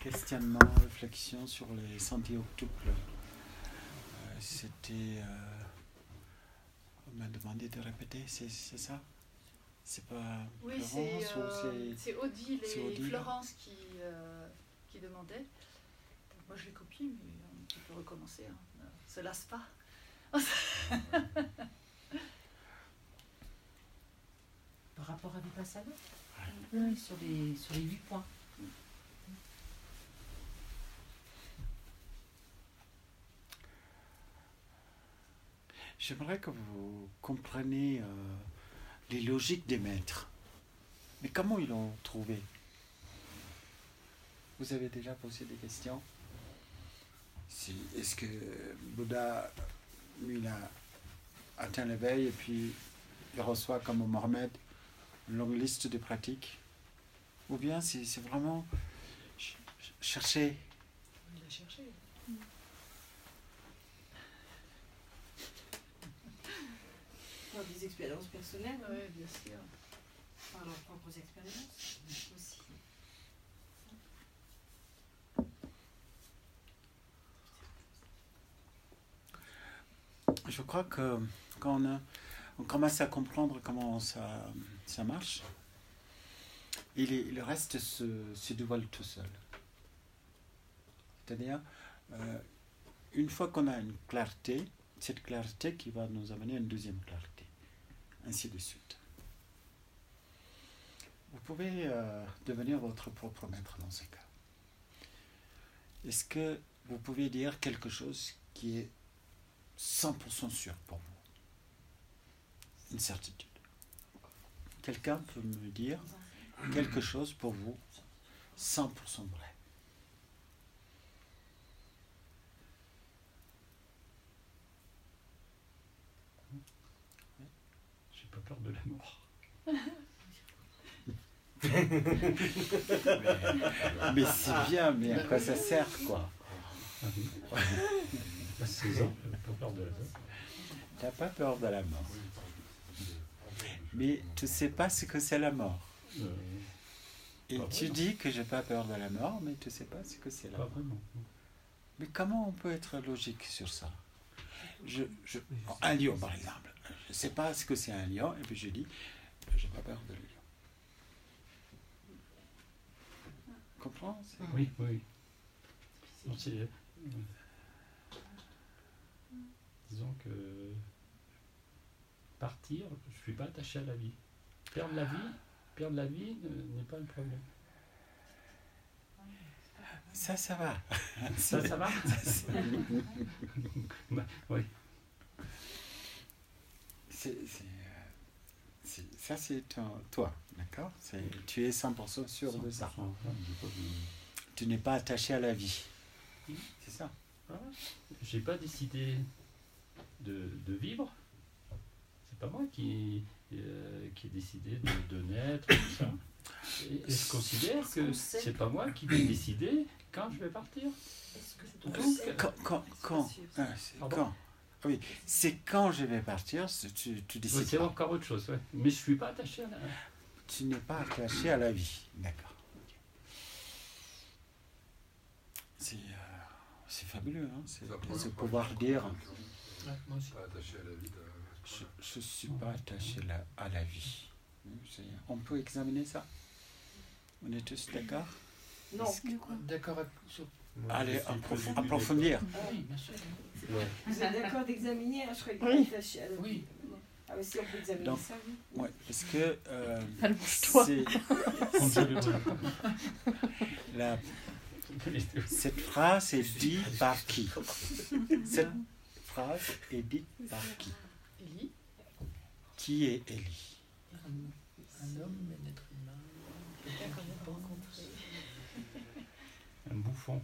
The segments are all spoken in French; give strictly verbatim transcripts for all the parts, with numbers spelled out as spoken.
questionnement, réflexion sur les senti-octuples. Euh, c'était... Euh, on m'a demandé de répéter, c'est, c'est ça? C'est pas oui, Florence c'est, ou euh, c'est... c'est Odile c'est et Odile. Florence qui, euh, qui demandaient. Moi je l'ai copié, mais on peut recommencer. Hein. Ne se lasse pas. Par rapport à Vipassana, Ouais. oui, sur les sur les huit points. J'aimerais que vous compreniez euh, les logiques des maîtres. Mais comment ils l'ont trouvé? Vous avez déjà posé des questions? Si, est-ce que Bouddha, lui, il a atteint l'éveil et puis il reçoit comme Mohammed une longue liste de pratiques? Ou bien c'est, c'est vraiment ch- ch- chercher? Il a cherché. Par des expériences personnelles, Oui, bien sûr. par leurs propres expériences aussi. Je crois que quand on, a, on commence à comprendre comment ça, ça marche, il, est, le reste se, se dévoile tout seul. C'est-à-dire, euh, une fois qu'on a une clarté, cette clarté qui va nous amener à une deuxième clarté, ainsi de suite. Vous pouvez euh, devenir votre propre maître dans ce cas. Est-ce que vous pouvez dire quelque chose qui est cent pour cent sûr pour vous? Une certitude. Quelqu'un peut me dire quelque chose pour vous cent pour cent vrai? J'ai pas peur de la mort. mais, mais c'est bien, mais à quoi ça sert, quoi? Ah oui. À seize ans, j'ai pas peur de la mort. T'as pas peur de la mort. Mais tu sais pas ce que c'est la mort. Euh, Et pas tu vraiment. dis que j'ai pas peur de la mort, mais tu sais pas ce que c'est la Pas mort. vraiment. Mais comment on peut être logique sur ça? je, je, Un lion, par exemple. Je sais pas ce que c'est un lion, et puis je dis, j'ai pas peur de lion. Comprends? C'est- Oui, oui. Non, c'est, euh, disons que partir, je suis pas attaché à la vie. Perdre la vie, perdre la vie ne- n'est pas le problème. Ça, ça va. Ça, ça va? Bah, oui. C'est, c'est, euh, c'est- ça, c'est ton- toi, d'accord? C'est, tu es cent pour cent sûr de ça. cent pour cent, j'ai pas de- Tu n'es pas attaché à la vie. C'est ça. Ah, j'ai pas décidé de, de vivre. C'est pas moi qui, euh, qui ai décidé de, de naître, tout ça. Et, et je considère que c'est pas moi qui vais décider quand je vais partir. Est-ce que c'est Donc, Quand, quand, quand, ah, c'est Pardon? quand Ah oui, c'est quand je vais partir, c'est- tu, tu ouais, décides c'est pas. encore autre chose, ouais. Mais je suis pas attaché à la... Tu n'es pas attaché à la vie, d'accord. Ok. C'est, euh, c'est fabuleux, hein, c'est, Ça de prend se la pouvoir première dire, fois. Moi aussi. Pas attaché à la vie. je ne suis pas attaché la- à la vie. C'est- on peut examiner ça? On est tous d'accord? Non. D'accord avec- sur... Allez, approf- approfondir. Ah oui, bien sûr. Vous êtes d'accord d'examiner? hein, Je serais Oui. attachée à la vie. Oui. Ah oui, si on peut examiner Donc, ça, oui. Ouais, parce que euh, Allez, bouge-toi. c'est, On c'est- dirait- la, cette phrase est dite par qui? Cette phrase est dite par qui? Élie. Qui est Élie? Un, un homme, un être humain. Quelqu'un qu'on n'a pas rencontré. Un bouffon.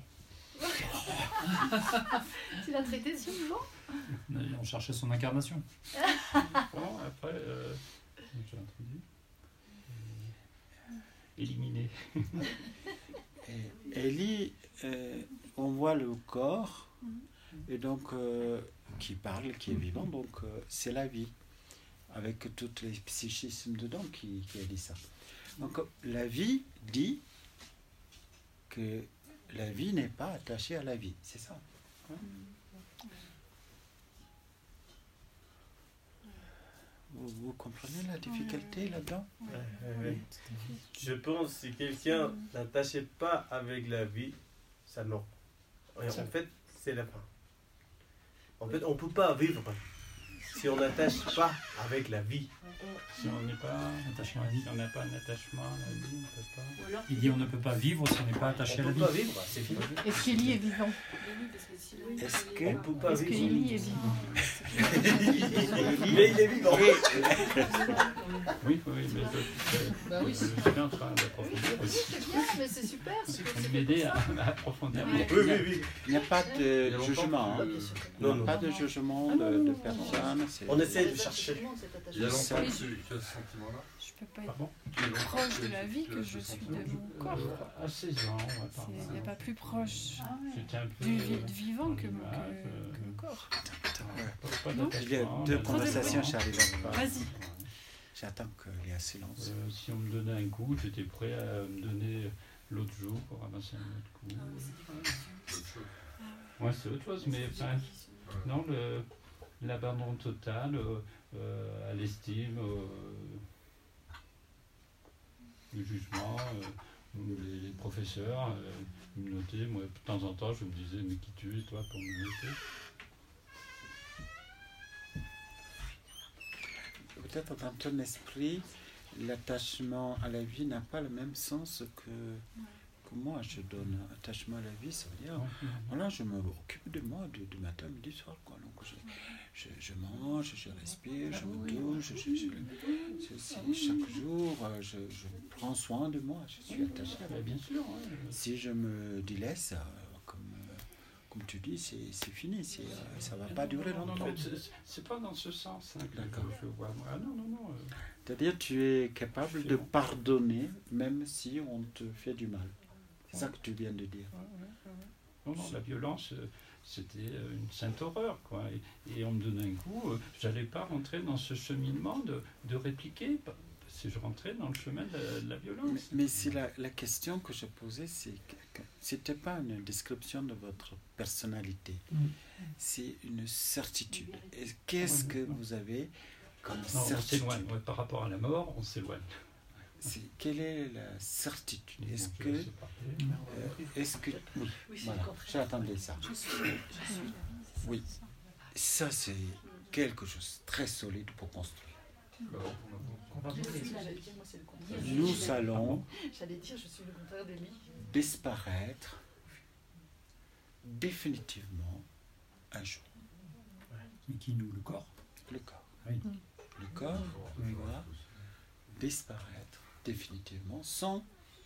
Tu l'as traité ce mouvement? On cherchait son incarnation. Bon, après, euh, j'ai introduit. Euh, éliminé. Et Élie, euh, on voit le corps, et donc euh, qui parle, qui est vivant, donc euh, c'est la vie, avec tous les psychismes dedans qui, qui a dit ça. Donc la vie dit que la vie n'est pas attachée à la vie, c'est ça. Hein? Vous, vous comprenez la difficulté là-dedans? Ouais, ouais, ouais. Je pense que si quelqu'un n'attache pas avec la vie, ça non. Et en fait, c'est la fin. En fait, on ne peut pas vivre si on n'attache pas avec la vie. Si on n'est pas attaché à la vie, si on n'a pas un attachement à la vie, on ne peut pas. Ou alors, Il dit on ne peut pas vivre si on n'est pas On attaché à ne la peut vie. pas vivre, c'est fini. Est-ce qu'Élie est vivant? oui, parce que sinon, Est-ce il que- est- On peut pas Est-ce vivre. qu'Élie est vivant? Mais il est vivant. Oui, oui, mais je, Bah oui. je suis en train d'approfondir aussi. C'est bien, mais c'est super. c'est que Vous c'est m'aider comme à, ça. à approfondir. Oui, Oui, oui, oui. Il n'y a pas de jugement. Ah, Hein. bien sûr que Il n'y Non, a non. pas de jugement Ah, non, de, non, de non, personne. c'est- On essaie de Les chercher. attachements, cet attachement. Il y a longtemps Oui. que tu, tu as ce sentiment-là. Je peux pas être Pardon Il y a longtemps proche de tu- la vie tu que as je ce suis sentiment. de mon corps. Euh, À seize ans, ouais, par Il n'y a exemple. pas plus proche Ah ouais. J'étais un peu. du vi- de vivant dans que, mon- l'image, euh, que, que le corps. Ouais. pas- pas Non. Il y a d'attachement, deux mais- conversations, j'arrive pas. Vas-y. J'attends qu'il y ait un silence. Euh, si on me donnait un coup, j'étais prêt à me donner l'autre joue pour ramasser un autre coup. Ah oui, c'est des conditions. C'est autre chose. Ouais, c'est autre chose, mais C'est des enfin, conditions. Ouais. non, le, l'abandon total euh, euh, à l'estime, euh, le jugement, euh, les, les professeurs, euh, ils me notaient, moi, de temps en temps, je me disais, mais qui tu es, toi, pour me noter? Peut-être dans ton esprit, l'attachement à la vie n'a pas le même sens que, que moi. Je donne attachement à la vie, ça veut dire, voilà, je m'occupe de moi du, du matin, midi, soir. Quoi. Donc je, je, je mange, je respire, je me douche, je, je, je- je- c'est chaque jour, euh, je, je prends soin de moi, je suis attaché à la Bah, vie. bien sûr, ouais. Si je me délaisse, euh, comme, euh, comme tu dis, c'est c'est fini, c'est, euh, ça ne va pas durer Non, non, longtemps. non, c'est- c'est pas dans ce sens hein, que D'accord. je vois. moi. Ah non, non, non. euh, C'est-à-dire tu es capable de pardonner même si on te fait du mal. C'est ça que tu viens de dire. ouais, ouais, ouais, ouais. Non, non, la violence, euh, c'était euh, une sainte horreur, quoi. Et, et on me donnait un coup, euh, j'allais pas rentrer dans ce cheminement de, de répliquer, pa- si je rentrais dans le chemin de la, de la Mais, violence. mais si la, la question que je posais, c'est que, que c'était pas une description de votre personnalité, Mm. c'est une certitude. Et qu'est-ce que vous avez comme Non, on certitude? s'éloigne, ouais, par rapport à la mort, on s'éloigne. C'est- Quelle est la certitude? Est-ce Donc, que, euh, c'est parti. euh, est-ce que, oui, Oui, c'est voilà, le contraire. j'attendais ça. Je suis, je suis la vie. Oui, ça c'est quelque chose de très solide pour construire. Bah, on a- Je suis, j'allais dire, moi, c'est le contraire. Nous allons J'allais dire, je suis le contraire d'Élie. disparaître définitivement un jour. Mais qui nous, le corps? Le corps. Oui. Le corps va disparaître définitivement sans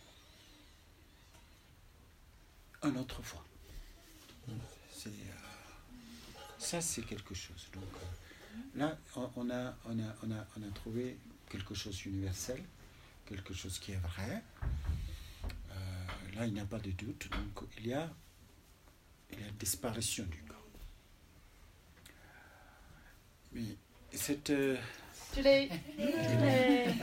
un autre foi. C'est, euh, ça, c'est quelque chose. Donc, euh, là, on, on a, on, a, on, a, on a trouvé quelque chose d'universel, quelque chose qui est vrai. Euh, là, il n'y a pas de doute. Donc, il y a, il y a disparition du corps. Mais cette... euh, Tu l'es. Tu l'es.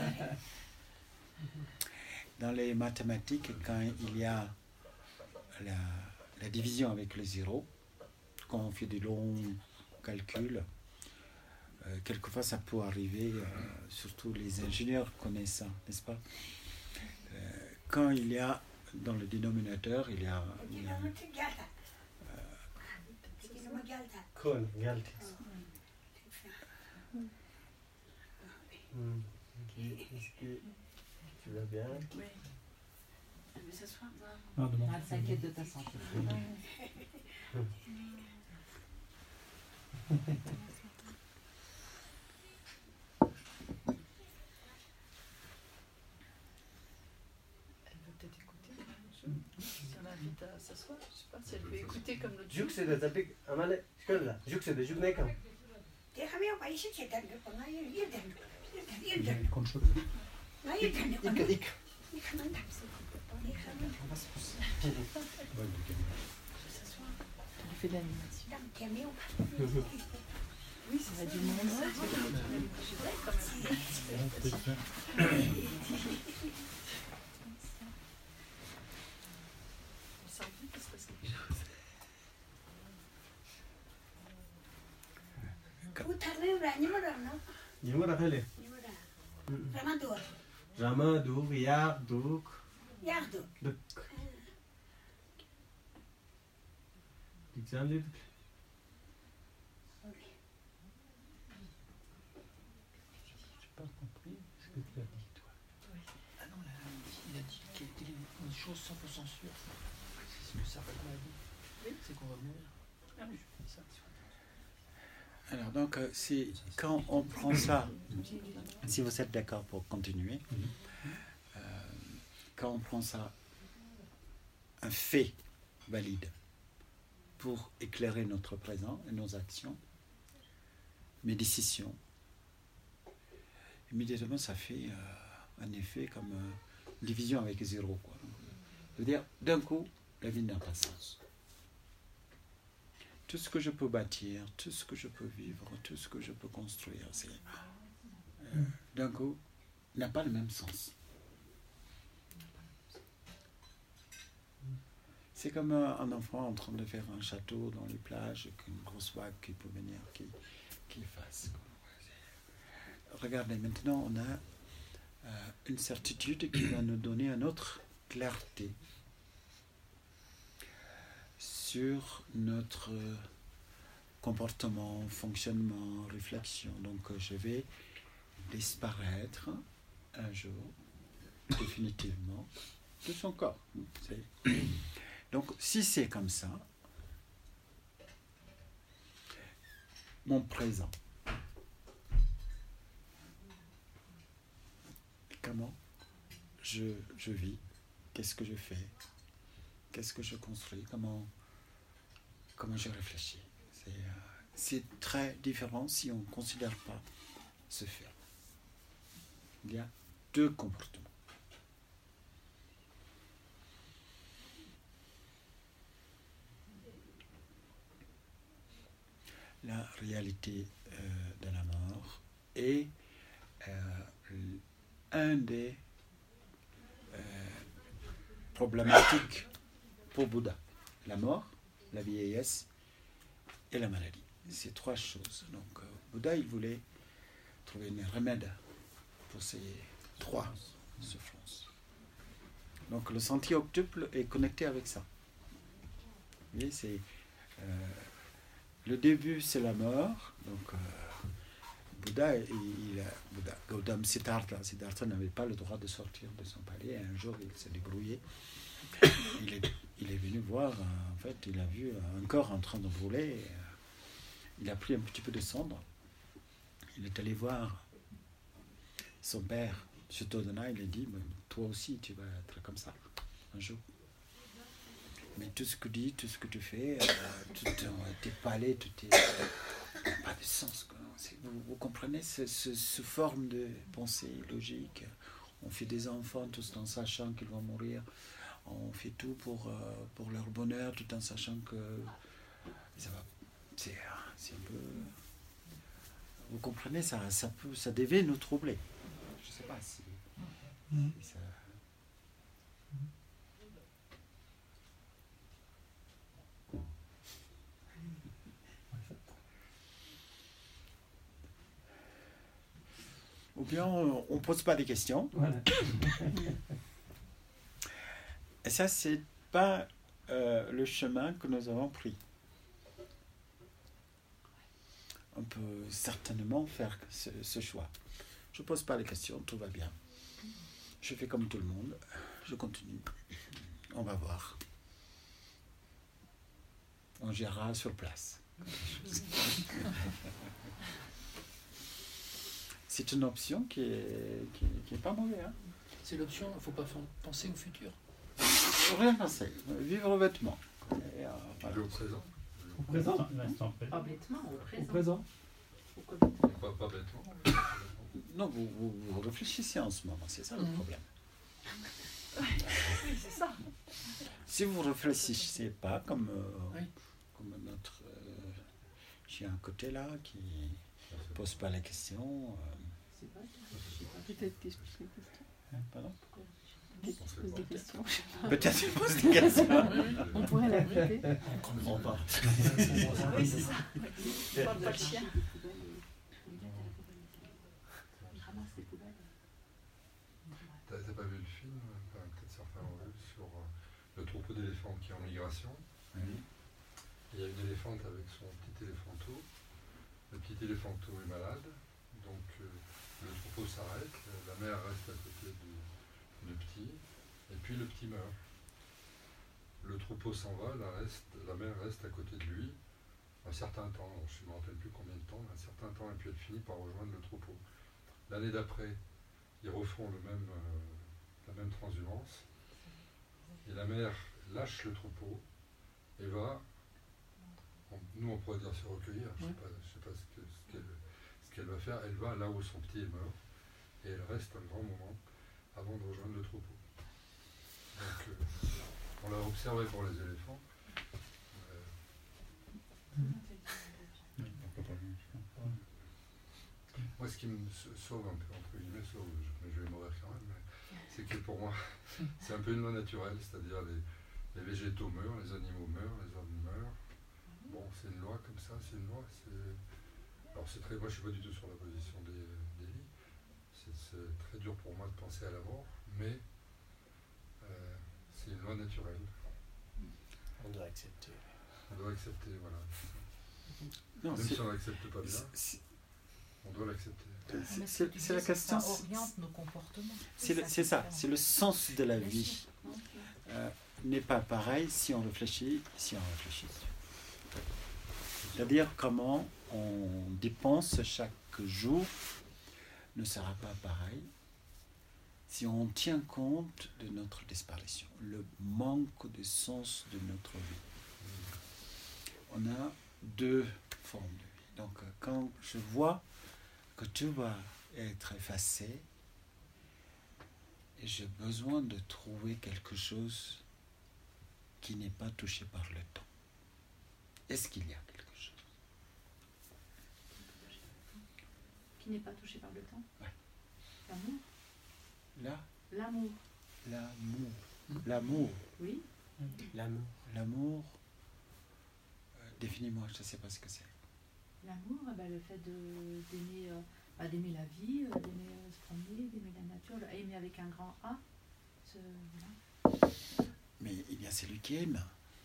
Dans les mathématiques, quand il y a la, la division avec le zéro, quand on fait des longs calculs, euh, quelquefois ça peut arriver, euh, surtout les ingénieurs connaissent ça, n'est-ce pas? Euh, Quand il y a dans le dénominateur, il y a, il y a Cool, galti. Hmm. Ok, est-ce que tu vas bien? Oui. Elle veut s'asseoir. Ah, demande. Elle s'inquiète de ta santé. Elle veut peut-être écouter. Si on l'invite à s'asseoir, je sais pas si elle veut écouter comme l'autre jour. Yüksede tabii ama ne? Şöyle. Yüksede, jug ne kam? Il y a une compte chose. İlk, ilk. Il fait de l'animation. Oui, c'est ça. Du monde. Je sais quand même. On s'en fout. Những cái đây Rama Duk, Yak Duk, Duk. Exemple. J'ai pas compris ce que tu as dit, toi. Ah non, là, il a dit qu'il y a une chose cent pour cent sûre. C'est ce que Sarah m'a dit. C'est qu'on va mourir. Ah oui, je fais ça. Alors donc, euh, c'est quand on prend ça, si vous êtes d'accord pour continuer, euh, quand on prend ça, un fait valide pour éclairer notre présent et nos actions, mes décisions, immédiatement ça fait euh, un effet comme euh, division avec zéro, quoi. Je veux dire, d'un coup, la vie n'a pas de sens. Tout ce que je peux bâtir, tout ce que je peux vivre, tout ce que je peux construire, c'est, euh, d'un coup, n'a pas le même sens. C'est comme un, un enfant en train de faire un château dans les plages, qu'une grosse vague qui peut venir, qui, qui efface. Regardez, maintenant on a euh, une certitude qui va nous donner une autre clarté sur notre comportement, fonctionnement, réflexion. Donc je vais disparaître un jour, définitivement, de son corps. C'est... Donc si c'est comme ça, mon présent, comment je, je vis, qu'est-ce que je fais, qu'est-ce que je construis, comment, comment je réfléchis. C'est, euh, c'est très différent si on ne considère pas ce fait. Il y a deux comportements. La réalité euh, de la mort est euh, un des euh, problématiques pour Bouddha. La mort, la vieillesse et la maladie. Ces trois choses. Donc, euh, Bouddha, il voulait trouver un remède pour ces trois souffrances. Donc, le sentier octuple est connecté avec ça. Vous voyez, c'est... Euh, le début, c'est la mort. Donc, euh, Bouddha, il, il a, Bouddha, Gautama Siddhartha, Siddhartha n'avait pas le droit de sortir de son palais. Un jour, il s'est débrouillé. Il est, il est venu voir, en fait, il a vu un corps en train de brûler. Il a pris un petit peu de cendre. Il est allé voir son père, Suttodana. Il a dit, toi aussi, tu vas être comme ça, un jour. Mais tout ce que tu dis, tout ce que tu fais, euh, tout, tes palais, tout tes... n'a pas de sens. Quoi. Vous, vous comprenez, ce, ce, ce forme de pensée logique. On fait des enfants tout en sachant qu'ils vont mourir. On fait tout pour, euh, pour leur bonheur tout en sachant que ça va. C'est, c'est un peu... Vous comprenez, ça, ça, peut, ça devait nous troubler. Je ne sais pas si, mmh. si ça... Ou bien on ne pose pas des questions. Voilà. Et ça, ce n'est pas euh, le chemin que nous avons pris. On peut certainement faire ce, ce choix. Je ne pose pas les questions, tout va bien. Je fais comme tout le monde. Je continue. On va voir. On gérera sur place. C'est une option qui est, qui, qui est pas mauvaise. Hein. C'est l'option, il ne faut pas penser au futur. Rien penser. Vivre bêtement. Et, euh, voilà. Au présent. Au présent. Pas bêtement, au présent. Au présent. Pourquoi pas, pas bêtement. Non, vous, vous, vous réfléchissez en ce moment, c'est ça le mmh. problème. Oui, c'est ça. Si vous ne réfléchissez pas comme, euh, oui. comme notre euh, chien à côté là, qui ne pose pas la question. Euh, Peut-être qu'est-ce que c'est question. Pardon ? Peut-être qu'il se pose des questions. Peut-être qu'il pose des questions. On pourrait l'inviter. On comprend pas. Oui, c'est ça. On parle pas de chien. T'as t'as pas vu le film, enfin, peut-être certains l'ont vu, sur euh, le troupeau d'éléphants qui est en migration. Oui. Il y a une éléphante avec son petit éléphanteau. Le petit éléphanteau est malade, donc euh, le troupeau s'arrête, la mère reste à côté du, du petit, et puis le petit meurt. Le troupeau s'en va, la, reste, la mère reste à côté de lui un certain temps, je ne me rappelle plus combien de temps, mais un certain temps, et puis elle finit par rejoindre le troupeau. L'année d'après, ils refont le même, euh, la même transhumance, et la mère lâche le troupeau et va, on- nous on pourrait dire se recueillir, je ne sais pas, je sais pas ce que- ce qu'elle ce qu'elle va faire, elle va là où son petit est mort, et elle reste un grand moment avant de rejoindre le troupeau. Donc euh, on l'a observé pour les éléphants. Euh, Moi, ce qui me s- sauve un peu, entre guillemets, sauve, je- mais je vais mourir quand même, mais c'est que pour moi, c'est un peu une loi naturelle, c'est-à-dire les, les végétaux meurent, les animaux meurent, les hommes meurent. Bon, c'est une loi comme ça, c'est une loi. c'est- Alors, c'est très. Moi, je suis pas du tout sur la position des, des lits. C'est c'est très dur pour moi de penser à la mort, mais euh, c'est une loi naturelle. On doit accepter. On doit accepter, voilà. Non, Même c'est- si on n'accepte pas bien, c'est- on doit l'accepter. c'est- Mais ce c'est que tu c'est la dis, c'est que question. ça c'est- oriente nos comportements. C'est le- c'est ça, différent. c'est le sens de la Bien vie. sûr. Euh, n'est pas pareil si on réfléchit, si on réfléchit. C'est-à-dire comment on dépense chaque jour ne sera pas pareil si on tient compte de notre disparition, le manque de sens de notre vie. On a deux formes de vie. Donc euh, quand je vois que tout va être effacé, et j'ai besoin de trouver quelque chose qui n'est pas touché par le temps. Est-ce qu'il y a quelque chose? Qui n'est pas touché par le temps. Ouais. L'amour. Là, L'amour. l'amour. L'amour. Oui. L'amour. L'amour. euh, Définis-moi, je ne sais pas ce que c'est. L'amour, eh ben, le fait de- d'aimer euh, bah, d'aimer la vie, euh, d'aimer euh, se promener, d'aimer la nature, le- aimer avec un grand A. Ce- voilà. Mais il y a celui qui aime.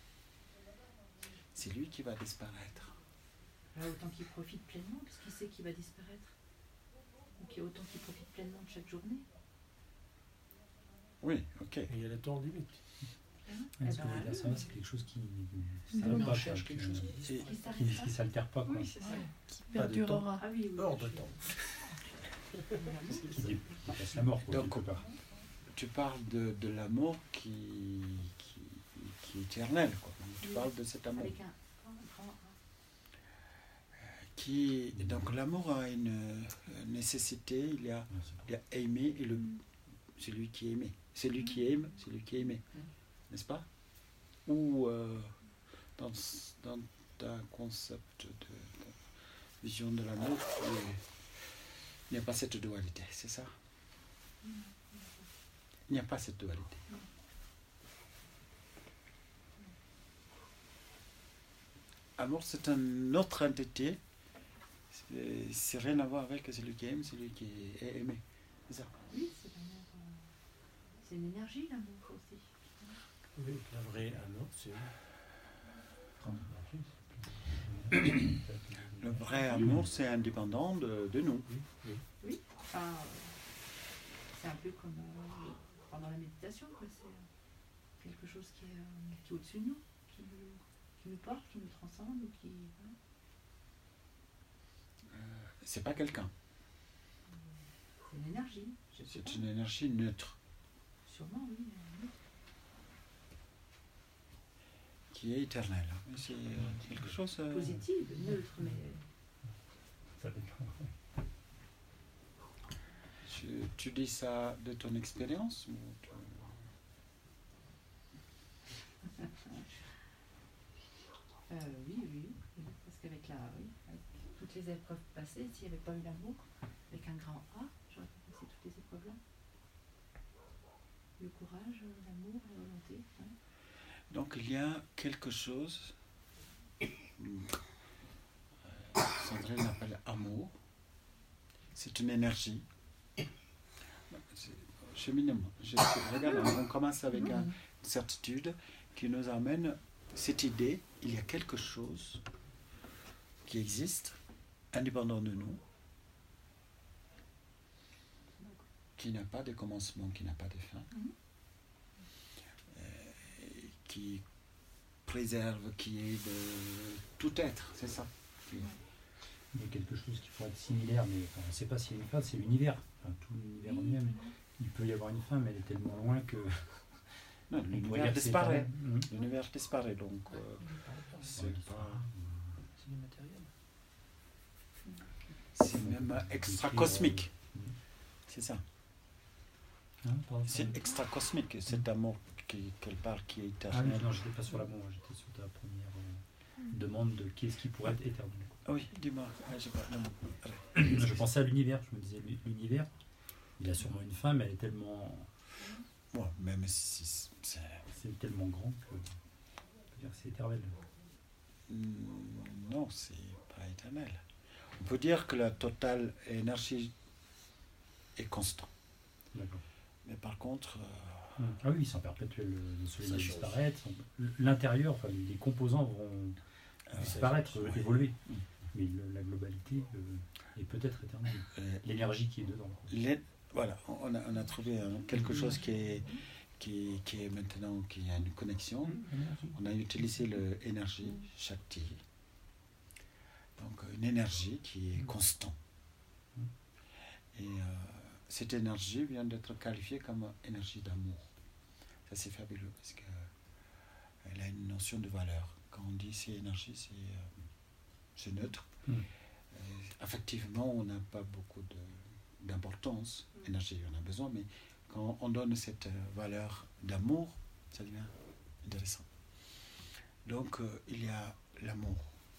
C'est lui qui va disparaître. Là, autant qu'il profite pleinement, parce qu'il sait qu'il va disparaître. Donc il y a autant qu'il profite pleinement de chaque journée. Oui, ok. Et il y a le temps limite. Hein Ouais, Eh ce que ben, je veux dire, oui, ça va, c'est quelque chose qui Oui, s'arrête on pas, cherche quoi, quelque qui- chose Et- qui qui s'arrête qui pas. s'altère pas, quoi. Oui, c'est ça. Qui Pas de perdurera. Ah oui, oui. Hors de je- temps. Qui dé- dépasse la mort, quoi, Donc, quelque part. tu parles de, de l'amour qui, qui, qui est éternel. Quoi. Donc, tu Oui. parles de cet amour. Avec un grand, grand A. Qui, donc l'amour a une euh, nécessité, il y a, il y a aimer et le, celui qui est aimé. Celui qui aime, celui qui est aimé. N'est-ce pas? Ou euh, dans, dans ta concept de, de vision de l'amour, il y a- il n'y a pas cette dualité, c'est ça? Il n'y a pas cette dualité. Amour, c'est une autre entité. C'est- C'est rien à voir avec celui qui aime, celui qui est aimé. C'est ça. Oui, c'est l'amour. euh, C'est une énergie, l'amour aussi. Oui, la vraie amour, c'est. Le vrai amour, c'est indépendant de, de nous. Oui, enfin, euh, c'est un peu comme euh, pendant la méditation, quoi. C'est euh, quelque chose qui est, euh, qui est au-dessus de nous, qui nous, qui nous porte, qui nous transcende, ou qui. Voilà. C'est pas quelqu'un. C'est une énergie. Je sais C'est pas. une énergie neutre Sûrement, oui. euh, qui est éternelle. Mais c'est euh, quelque chose. euh, Positive, neutre, mais. Ça dépend. tu, tu dis ça de ton expérience ou tu- Euh, oui, oui, oui, parce qu'avec la, oui, avec toutes les épreuves passées, s'il n'y avait pas eu l'amour, avec un grand A, j'aurais pas passé toutes les épreuves-là. le courage, l'amour, la volonté. Hein. Donc il y a quelque chose, euh, Sandrine l'appelle amour, c'est une énergie. Cheminement. Je, regarde, on commence avec un, une certitude qui nous amène cette idée, il y a quelque chose qui existe, indépendant de nous, qui n'a pas de commencement, qui n'a pas de fin, euh, qui préserve, qui est de tout être, c'est ça. Il y a quelque chose qui pourrait être similaire, mais enfin, on ne sait pas s'il y a une fin, c'est l'univers, enfin, tout l'univers en lui-même. Il peut y avoir une fin, mais elle est tellement loin que... Non, l'univers disparaît. L'univers disparaît, donc euh, c'est pas... C'est du matériel. C'est même extra-cosmique. C'est ça. Hein, c'est extra-cosmique, cet amour qui, qu'elle parle, qui est Ah éternel. oui, non, je n'étais pas sur l'amour, j'étais sur ta première euh, demande de qu'est-ce qui pourrait être éternel. Ah oui, dis-moi. Ah, j'ai pas... non, Je pensais à l'univers, je me disais, l'univers, il a sûrement une fin, mais elle est tellement... Bon, même si c'est... C'est tellement grand que... On peut dire que c'est éternel. Non, c'est pas éternel. On peut dire que la totale énergie est constante. D'accord. Mais par contre... Euh... Ah oui, sans perpétuel, le soleil va disparaître. L'intérieur, enfin, les composants vont euh, disparaître, euh, évoluer. Mmh. Mais le, la globalité euh, est peut-être éternelle. Euh, L'énergie qui est dedans. Les, voilà, on a, on a trouvé hein, quelque mmh. chose qui est, qui, qui est maintenant, qui a une connexion. Mmh. On a utilisé l'énergie Shakti. Donc une énergie qui est constante. Et euh, cette énergie vient d'être qualifiée comme énergie d'amour. Ça c'est fabuleux parce qu'elle a une notion de valeur. Quand on dit c'est énergie, c'est euh, c'est neutre. Mm. Euh, affectivement, on n'a pas beaucoup de, d'importance. Mm. Énergie, on a besoin, mais quand on donne cette valeur d'amour, ça devient intéressant. Donc, euh, il y a l'amour.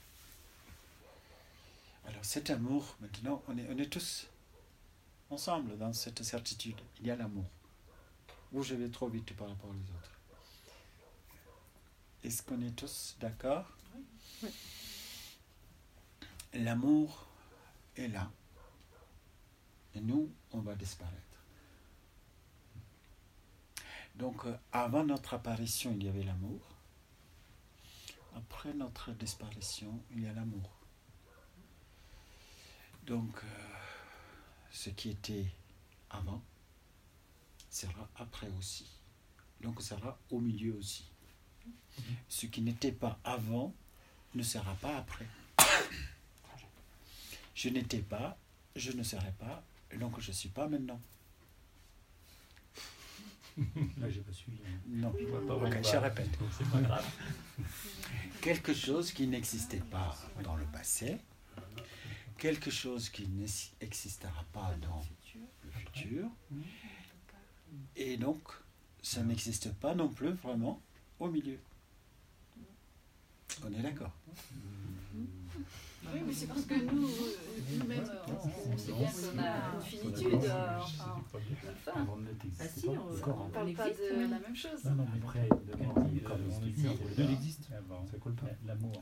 Alors, cet amour, maintenant, on est, on est tous ensemble dans cette certitude. Il y a l'amour. Ou je vais trop vite par rapport aux autres. Est-ce qu'on est tous d'accord ? Oui. L'amour est là. Et nous, on va disparaître. Donc, euh, avant notre apparition, il y avait l'amour. Après notre disparition, il y a l'amour. Donc, euh, ce qui était avant sera après aussi. Donc, sera au milieu aussi. Ce qui n'était pas avant ne sera pas après. Je n'étais pas, je ne serai pas, donc je ne suis pas maintenant. Là, j'ai pas suivi. Non, je, vois pas okay, je répète. Donc, c'est pas grave. Quelque chose qui n'existait pas dans le passé, quelque chose qui n'existera pas dans le futur, et donc ça n'existe pas non plus vraiment au milieu. On est d'accord? Oui, mais c'est parce que nous, nous-mêmes, on, on sait bien qu'on a une finitude, euh, enfin, enfin. Ah si, on ne parle pas de la même chose. Non, non, mais après, le deux existe. Ça colle pas. L'amour.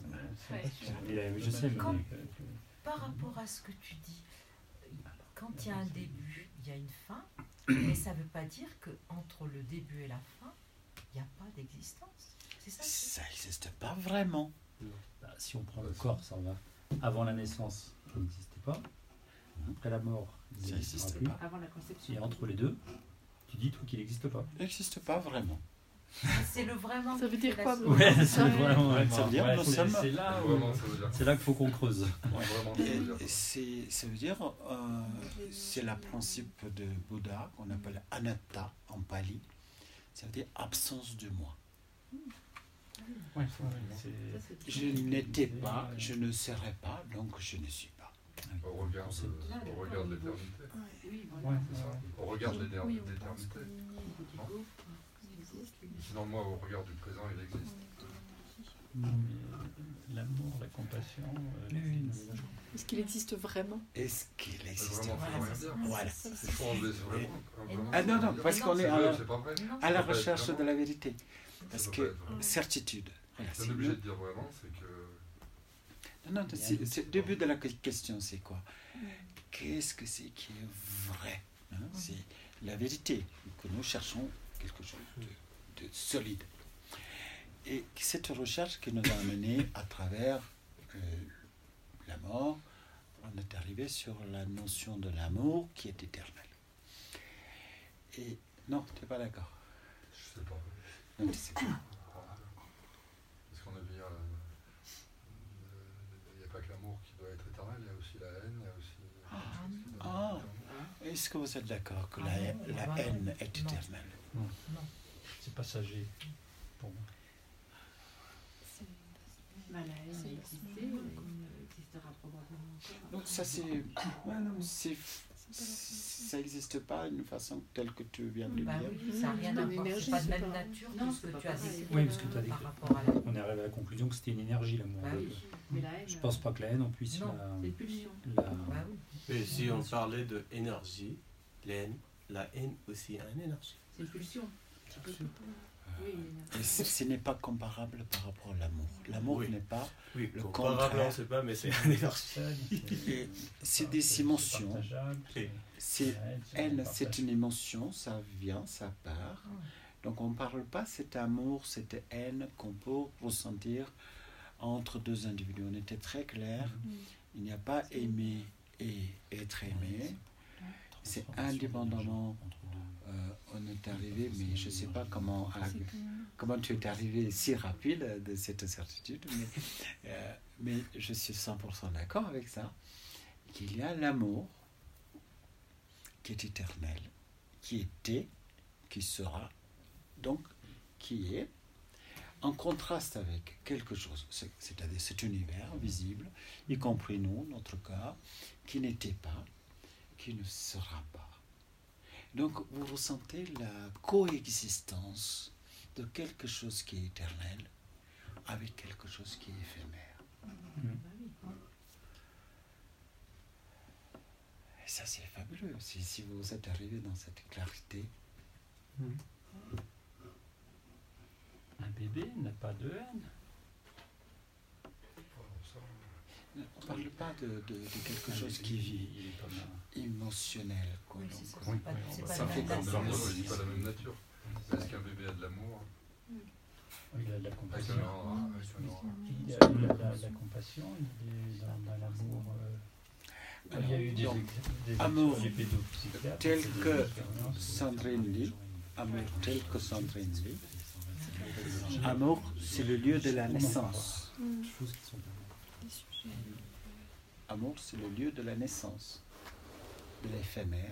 Je sais, Quand, mais... par rapport à ce que tu dis, quand il y a un début, il y a une fin, mais ça ne veut pas dire qu'entre le début et la fin, il n'y a pas d'existence. C'est ça? Ça n'existe pas vraiment. Bah, si on prend le corps, ça va. Avant la naissance, il n'existait pas. Après la mort, il n'existe plus. Avant la conception. Et entre les deux, tu dis toi qu'il n'existe pas. Il n'existe pas vraiment. C'est le vraiment. Ça veut dire quoi? Ouais, c'est ouais. vraiment. Ouais, ça veut dire, ouais, c'est, sommes... c'est là, où... c'est là qu'il faut qu'on creuse. Ouais, vraiment, ça veut dire. C'est, ça veut dire, euh, c'est le principe de Bouddha qu'on appelle anatta en pali. Ça veut dire absence de moi. Ouais, c'est... Je n'étais pas, je ne serai pas, donc je ne suis pas. Au regard de, au regard de l'éternité. Oui, ouais, c'est ça. Au regard de l'éternité. Sinon, moi, au regard du présent, il existe. Non, mais l'amour, la compassion. euh, Oui, oui, les- oui. Est-ce qu'il existe vraiment? Est-ce qu'il existe Vraiment, vraiment? faut rien dire. Voilà. Ça, Il faut enlever ce vraiment. Et vraiment, Ah non, non, faut parce dire. qu'on est C'est à vrai, la- c'est pas vrai. Non, À la Ça peut être recherche de vraiment. la vérité. Ça Parce peut que pas être vraiment. certitude. Voilà, Si on c'est est obligé le- de dire vraiment, c'est que Non, non, Il y a c'est, un c'est le début de la que- question, c'est quoi? Qu'est-ce que c'est qui est vrai, hein? C'est la vérité, que nous cherchons quelque chose de, de solide. Et cette recherche qui nous a amené à travers euh, la mort, on est arrivé sur la notion de l'amour qui est éternel. Et non, tu n'es pas d'accord? je sais pas. Non, tu sais pas. Parce qu'on a vu, euh, il n'y a pas que l'amour qui doit être éternel, il y a aussi la haine, il y a aussi. Ah, quelque chose qui doit ah. être éternel. Est-ce que vous êtes d'accord que Ah la, non, la bah non, haine est non. éternelle? non. C'est passager pour moi. Bah, la haine C'est a la existé, semaine, et quoi. elle existera probablement encore. Donc ça c'est, ouais, non, c'est, ça n'existe pas d'une façon telle que tu viens de le Bah dire. oui, ça n'a rien à Une voir. énergie, C'est pas de c'est même pas- nature Non, que ce c'est que pas tu as pareil. décrit Oui, parce que t'as des- par rapport à la On est arrivé à la conclusion que c'était une énergie, l'amour. Bah Donc, oui. Mais la haine, Je pense pas que la haine, on puisse Non, c'est une pulsion. la, Bah la- oui. Et si on parlait de énergie, la haine, la haine aussi a une énergie. c'est une pulsion. Oui, une énergie. Et ce, ce n'est pas comparable par rapport à l'amour. L'amour Oui. n'est pas. Oui, Le comparable, contraire. on ne sait pas, mais c'est une énergie. Et c'est des émotions. partageable, Et- C'est la haine, haine, partage- c'est une émotion, ça vient, ça part. Donc on ne parle pas cet amour, cette haine qu'on peut ressentir entre deux individus. On était très clair. Il n'y a pas aimer et être aimé. C'est indépendamment. Euh, on est arrivé, mais je ne sais pas comment, à- comment tu es arrivé si rapide de cette certitude, mais, euh, mais je suis cent pour cent d'accord avec ça, qu'il y a l'amour qui est éternel, qui était, qui sera, donc qui est, en contraste avec quelque chose, c'est- c'est-à-dire cet univers visible, y compris nous, notre corps, qui n'était pas, qui ne sera pas. Donc vous ressentez la coexistence de quelque chose qui est éternel avec quelque chose qui est éphémère. Bah oui. Et ça c'est fabuleux, si, si vous êtes arrivé dans cette clarté. Un bébé n'a pas de haine. Bon, ça, On ne parle pas de, de- de quelque Un chose bébé, qui vit il est comme un- émotionnel. Quoi, Oui, donc, c'est ça, euh, c'est pas, c'est pas ça la fait même comme de dans l'amour, nature. je dis pas la même nature. Est-ce qu'un bébé a de l'amour Il a de la avec compassion. un aura, avec un aura. Il a, il a de la, de la compassion, il est dans, dans l'amour. euh, il y a eu des, donc, ex- des amour des pédopsychiatres, tel c'est des que expériences où- Sandrine dit, amour tel que Sandrine dit, amour c'est le lieu de la naissance. choses qui sont pas Amour, c'est le lieu de la naissance, de l'éphémère.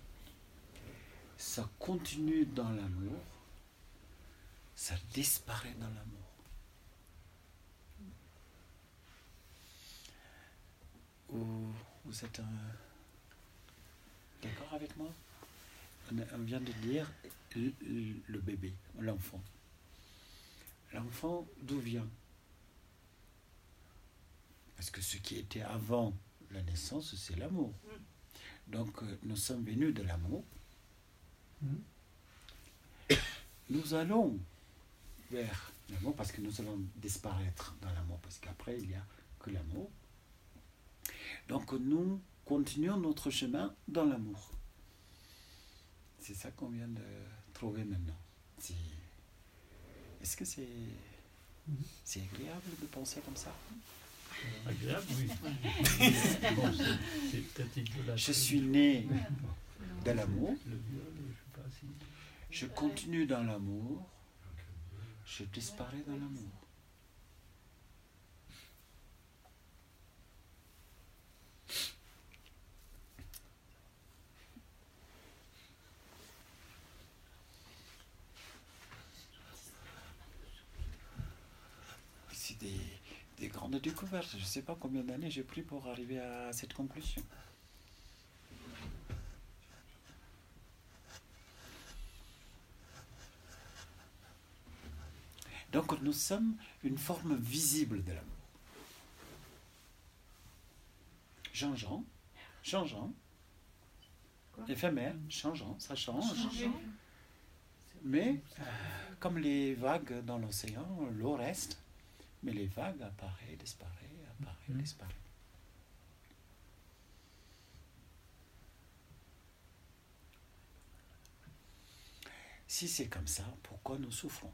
Ça continue dans l'amour, ça disparaît dans l'amour. Ou vous êtes un- d'accord avec moi? On a- on vient de dire le, le bébé, l'enfant. L'enfant, d'où vient? Parce que ce qui était avant la naissance, c'est l'amour. Donc, euh, nous sommes venus de l'amour. Nous allons vers l'amour parce que nous allons disparaître dans l'amour, parce qu'après, il n'y a que l'amour. Donc, nous continuons notre chemin dans l'amour. C'est ça qu'on vient de trouver maintenant. C'est- Est-ce que c'est c'est agréable de penser comme ça? Agréable, oui. Bon, c'est- c'est peut-être idolâtre. Je suis né de l'amour, Le viol, je ne sais pas si. je continue dans l'amour, je disparais dans l'amour. C'est des, des grandes découvertes. Je ne sais pas combien d'années j'ai pris pour arriver à cette conclusion. Donc nous sommes une forme visible de l'amour. changeant, changeant, Quoi éphémère, changeant, ça change. Changeant. Mais euh, comme les vagues dans l'océan, l'eau reste, mais les vagues apparaissent, disparaissent, apparaissent, Mhm. disparaissent. Si c'est comme ça, pourquoi nous souffrons?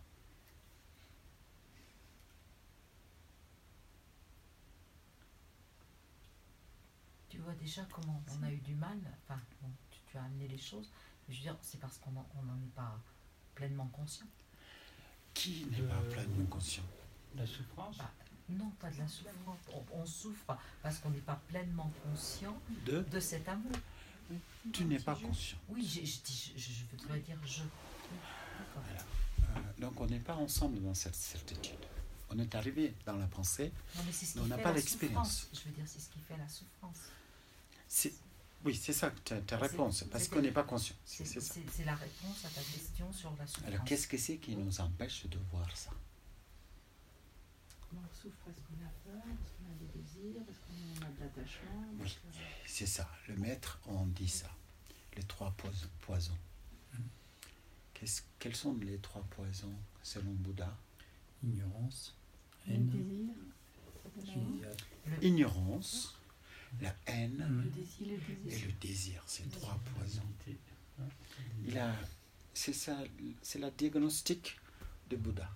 Tu vois déjà comment on a eu du mal, enfin, bon, tu, tu as amené les choses, mais je veux dire, c'est parce qu'on n'en est pas pleinement conscient. Qui n'est Euh, pas pleinement conscient? La souffrance. Bah, non, pas de la souffrance. On, on souffre parce qu'on n'est pas pleinement conscient De de cet amour. tu n'es pas conscient. Oui, je, je, dis- je, je voudrais dire je. Oui, d'accord. Euh, donc on n'est pas ensemble dans cette certitude. On est arrivé dans la pensée. Non, mais c'est ce Mais qui on n'a fait pas la l'expérience. souffrance. Je veux dire, c'est ce qui fait la souffrance. C'est, oui, c'est ça ta, ta C'est- réponse, parce c'est- qu'on n'est pas conscient. C'est, C'est c'est ça. c'est- c'est la réponse à ta question sur la souffrance. Alors qu'est-ce que c'est qui nous empêche de voir ça? On souffre parce qu'on a peur, parce qu'on a des désirs, parce qu'on a de l'attachement. Oui, parce que- c'est ça. Le maître, on dit ça. Les trois poisons. poisons. Qu'est-ce, quels sont les trois poisons selon Bouddha? Ignorance, Le haine, désir. qui- Ignorance, la haine Le Mhm. désir. Le et désir. le désir. Ces trois poisons. Dualité. Hein. Il a, c'est ça, c'est la diagnostic de Bouddha.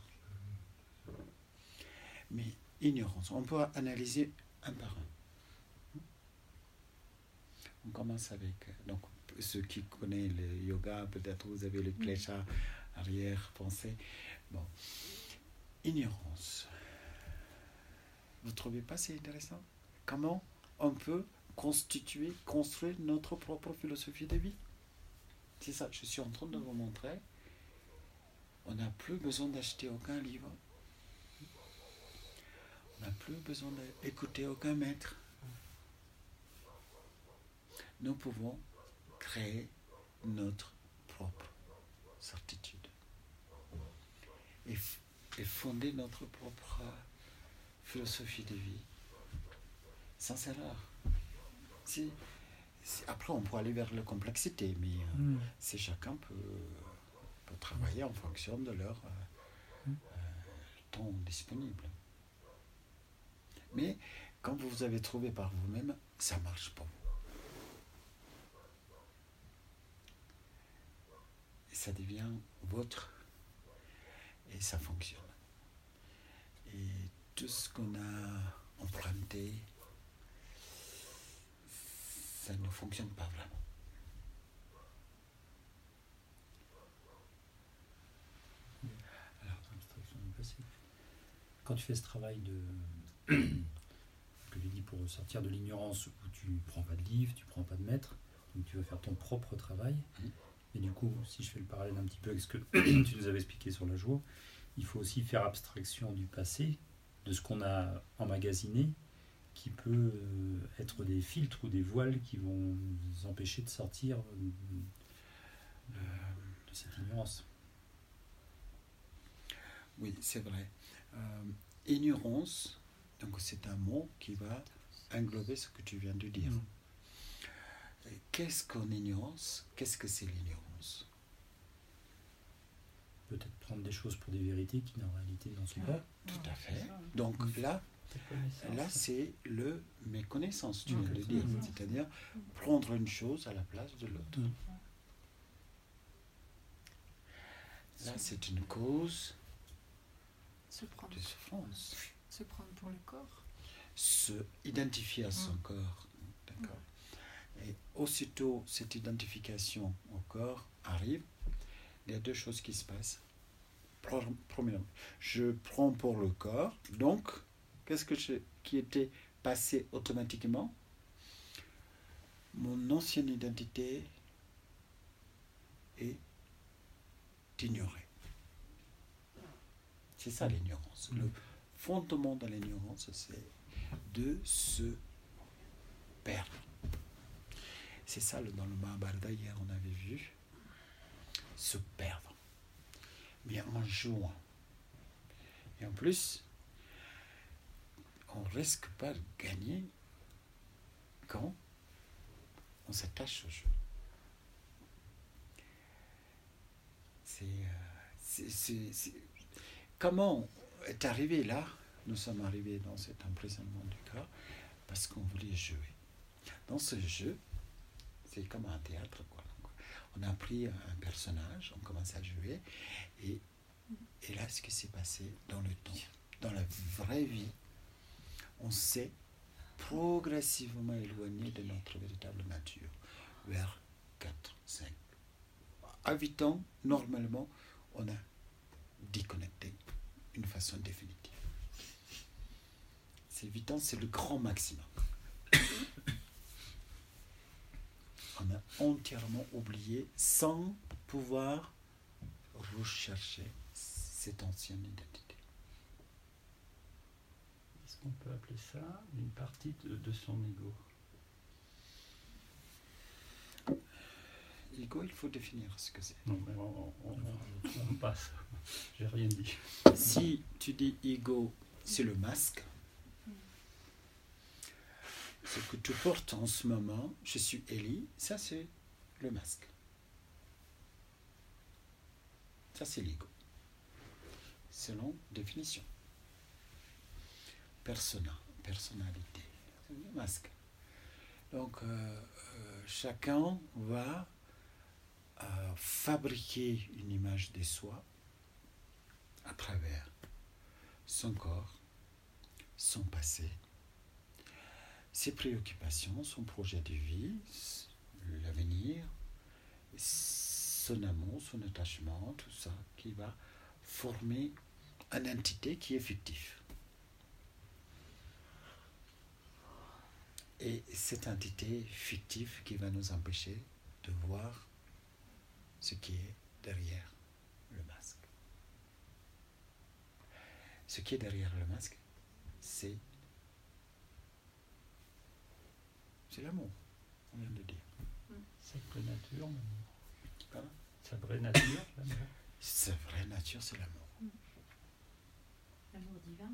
Mais ignorance, on peut analyser un par un. On commence avec, donc ceux qui connaissent le yoga, peut-être vous avez le klesha arrière-pensée. Bon, ignorance. Vous ne trouvez pas c'est intéressant? Comment on peut constituer, construire notre propre philosophie de vie? C'est ça, je suis en train de vous montrer. On n'a plus besoin d'acheter aucun livre. On n'a plus besoin d'écouter aucun maître. Nous pouvons créer notre propre certitude et, f- et fonder notre propre philosophie de vie sans erreur. Si, si- après, on peut aller vers la complexité, mais euh, Mhm. si chacun peut, peut travailler en fonction de leur euh, euh, temps disponible. Mais quand vous avez trouvé par vous-même, ça marche pas. Et ça devient votre et ça fonctionne. Et tout ce qu'on a emprunté, ça ne fonctionne pas vraiment. Abstraction du passé. Quand tu fais ce travail de que tu dis pour sortir de l'ignorance où tu prends pas de livre, tu prends pas de maître, donc tu vas faire ton propre travail. Mhm. Et du coup, si je fais le parallèle un petit peu avec ce que tu nous avais expliqué sur la joie, il faut aussi faire abstraction du passé, de ce qu'on a emmagasiné, qui peut euh, être des filtres ou des voiles qui vont nous empêcher de sortir de, de- de cette ignorance. Oui, c'est vrai. Euh, ignorance, donc c'est un mot qui va englober ce que tu viens de dire. Mhm. Et qu'est-ce qu'on ignorance? Qu'est-ce que c'est l'ignorance? Peut-être prendre des choses pour des vérités qui en réalité n'en sont pas. Tout à fait. ça. Donc là, Ta connaissance. là c'est le méconnaissance, tu Mhm. viens de dire. Mhm. C'est-à-dire prendre une chose à la place de l'autre. Mhm. Là, c'est une cause Se prendre, de souffrance. se prendre pour le corps. Se identifier à son Mm. corps. D'accord. Et aussitôt cette identification au corps arrive, il y a deux choses qui se passent. Pre- Premièrement, je prends pour le corps, donc, qu'est-ce que je, qui était passé automatiquement? Mon ancienne identité est ignorée. C'est ça l'ignorance. Le fondement de l'ignorance, c'est de se perdre. C'est ça, le- dans le Mahabharata, hier, on avait vu, se perdre. Mais en jouant. Et en plus, on risque pas de gagner quand on s'attache au jeu. C'est, euh, c'est, c'est, c'est... Comment est arrivé là? Nous sommes arrivés dans cet emprisonnement du corps parce qu'on voulait jouer. Dans ce jeu, c'est comme un théâtre, quoi. Donc, on a pris un personnage, on commence à jouer, et, et là, ce qui s'est passé dans le temps, dans la vraie vie, on s'est progressivement éloigné de notre véritable nature, vers quatre, cinq. À huit ans, normalement, on a déconnecté d'une façon définitive. Ces huit ans, c'est le grand maximum. On a entièrement oublié sans pouvoir rechercher cette ancienne identité. Est-ce qu'on peut appeler ça une partie de, de son ego? Ego, il faut définir ce que c'est. Non, mais on, on, on, on passe. J'ai rien dit. Si tu dis ego, c'est le masque. Ce que tu portes en ce moment, je suis Élie, ça c'est le masque. Ça c'est l'ego. Selon définition. Persona, personnalité, c'est le masque. Donc euh, euh, chacun va euh, fabriquer une image de soi à travers son corps, son passé, ses préoccupations, son projet de vie, l'avenir, son amour, son attachement, tout ça qui va former une entité qui est fictive. Et cette entité fictive qui va nous empêcher de voir ce qui est derrière le masque. Ce qui est derrière le masque, c'est C'est l'amour, on vient de dire. Sa vraie nature, l'amour. Pardon ? Sa vraie nature, l'amour. Sa vraie nature, c'est l'amour. L'amour divin.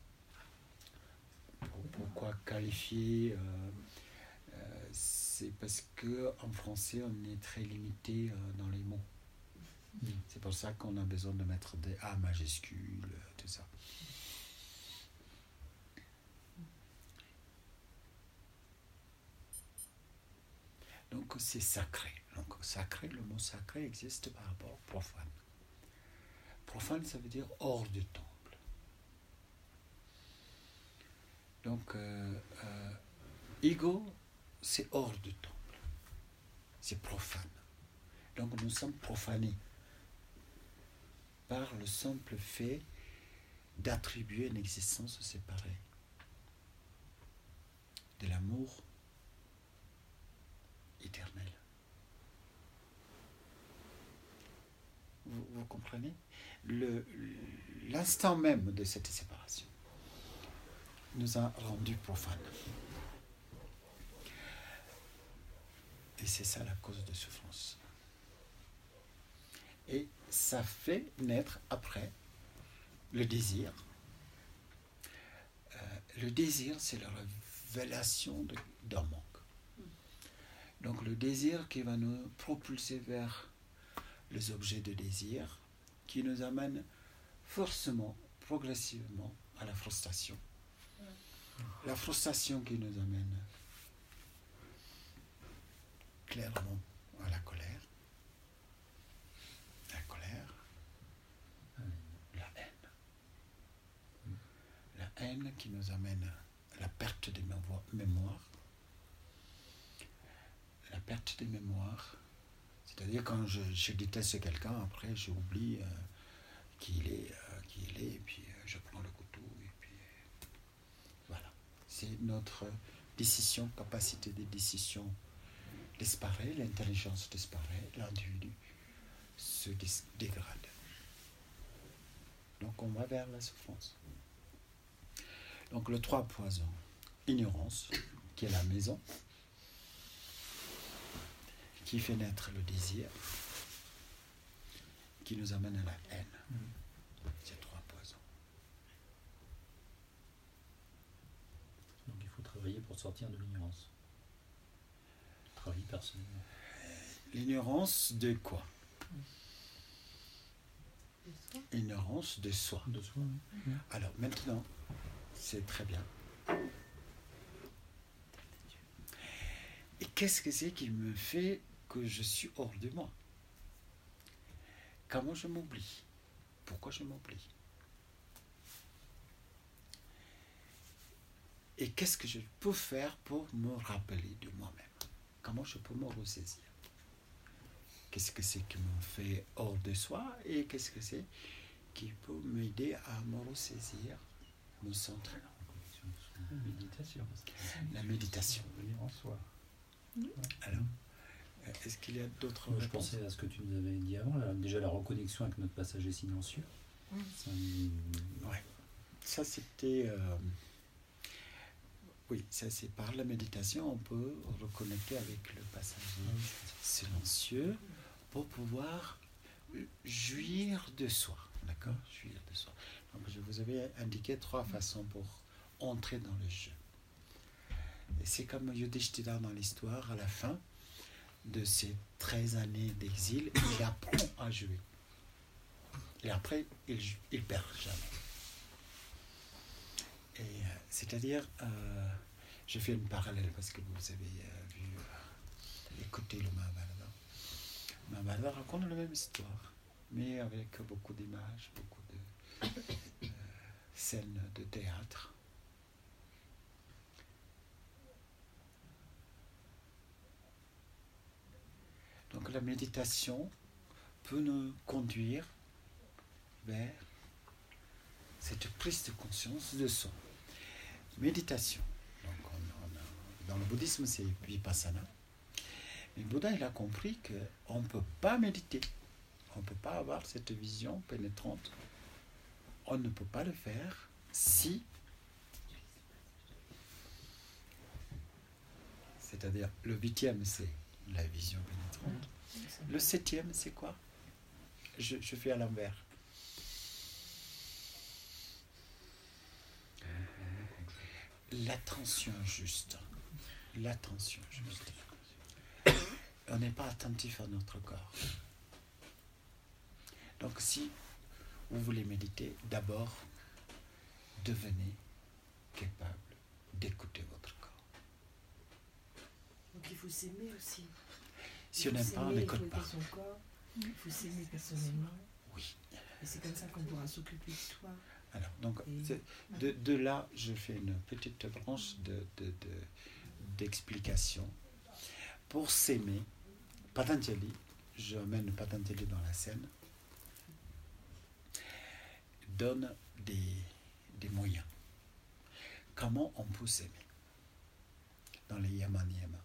Pourquoi qualifier euh, euh, c'est parce qu'en français, on est très limité euh, dans les mots. Mm. C'est pour ça qu'on a besoin de mettre des A majuscules, tout ça. Donc c'est sacré. Donc sacré, le mot sacré existe par rapport au profane. Profane, ça veut dire hors du temple. Donc euh, euh, ego, c'est hors du temple. C'est profane. Donc nous sommes profanés par le simple fait d'attribuer une existence séparée de l'amour éternel. Vous, vous comprenez? Le, l'instant même de cette séparation nous a rendus profanes. Et c'est ça la cause de souffrance. Et ça fait naître après le désir. Euh, le désir, c'est la révélation de, d'un manque. Donc le désir qui va nous propulser vers les objets de désir, qui nous amène forcément, progressivement à la frustration. La frustration qui nous amène clairement à la colère. La colère, la haine. La haine qui nous amène à la perte des mémoires. La perte des mémoires, c'est-à-dire quand je, je déteste quelqu'un, après j'oublie euh, qui il est, euh, qui il est, et puis euh, je prends le couteau, et puis euh, voilà. C'est notre décision, capacité de décision disparaît, l'intelligence disparaît, l'individu se dis- dégrade. Donc on va vers la souffrance. Donc le trois poisons, ignorance, qui est la maison, qui fait naître le désir, qui nous amène à la haine. Mmh. C'est trois poisons. Donc il faut travailler pour sortir de l'ignorance. personnel. L'ignorance de quoi? De soi. Ignorance de soi. De soi, oui. Alors maintenant, c'est très bien. Et qu'est-ce que c'est qui me fait que je suis hors de moi? Comment je m'oublie? Pourquoi je m'oublie? Et qu'est-ce que je peux faire pour me rappeler de moi-même? Comment je peux me ressaisir? Qu'est-ce que c'est qui me fait hors de soi et qu'est-ce que c'est qui peut m'aider à me ressaisir, me centrer? La méditation. La méditation. Revenir en soi. Alors, est-ce qu'il y a d'autres Je réponses? pensais à ce que tu nous avais dit avant, là, déjà la reconnexion avec notre passager silencieux. Mm. Ça, il- Ouais. Ça, c'était... euh, Oui, ça c'est par la méditation, on peut reconnecter avec le passager silencieux pour pouvoir jouir de soi. D'accord? Jouir de soi. Donc, je vous avais indiqué trois façons pour entrer dans le jeu. Et c'est comme Yudhishthira dans l'histoire, à la fin de ses treize années d'exil, il apprend à jouer. Et après, il, il perd jamais. Et, euh, c'est-à-dire, euh, je fais une parallèle parce que vous avez euh, vu, euh, écouté le Mahabharata. Le Mahabharata raconte la même histoire, mais avec beaucoup d'images, beaucoup de euh, scènes de théâtre. Donc la méditation peut nous conduire vers cette prise de conscience de soi. Méditation. Donc on, on a, dans le bouddhisme, c'est Vipassana. Mais Bouddha, il a compris qu'on ne peut pas méditer. On ne peut pas avoir cette vision pénétrante. On ne peut pas le faire si... C'est-à-dire, le huitième, c'est la vision pénétrante. Le septième, c'est quoi? je, je fais à l'envers. L'attention juste. L'attention juste. On n'est pas attentif à notre corps. Donc si vous voulez méditer, d'abord, devenez capable d'écouter votre corps. Donc il faut s'aimer aussi. Si on n'aime pas, on n'écoute pas. Son corps, il faut s'aimer personnellement. Oui. Et c'est comme ça qu'on pourra s'occuper de soi. Alors, donc, de, de là, je fais une petite branche de, de, de, d'explication. Pour s'aimer, Patanjali, je mène Patanjali dans la scène, donne des, des moyens. Comment on peut s'aimer dans les Yama Niyama.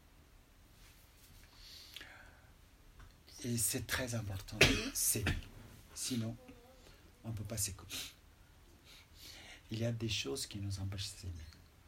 Et c'est très important de s'aimer. Sinon, on ne peut pas s'écouter. Il y a des choses qui nous empêchent de s'aimer.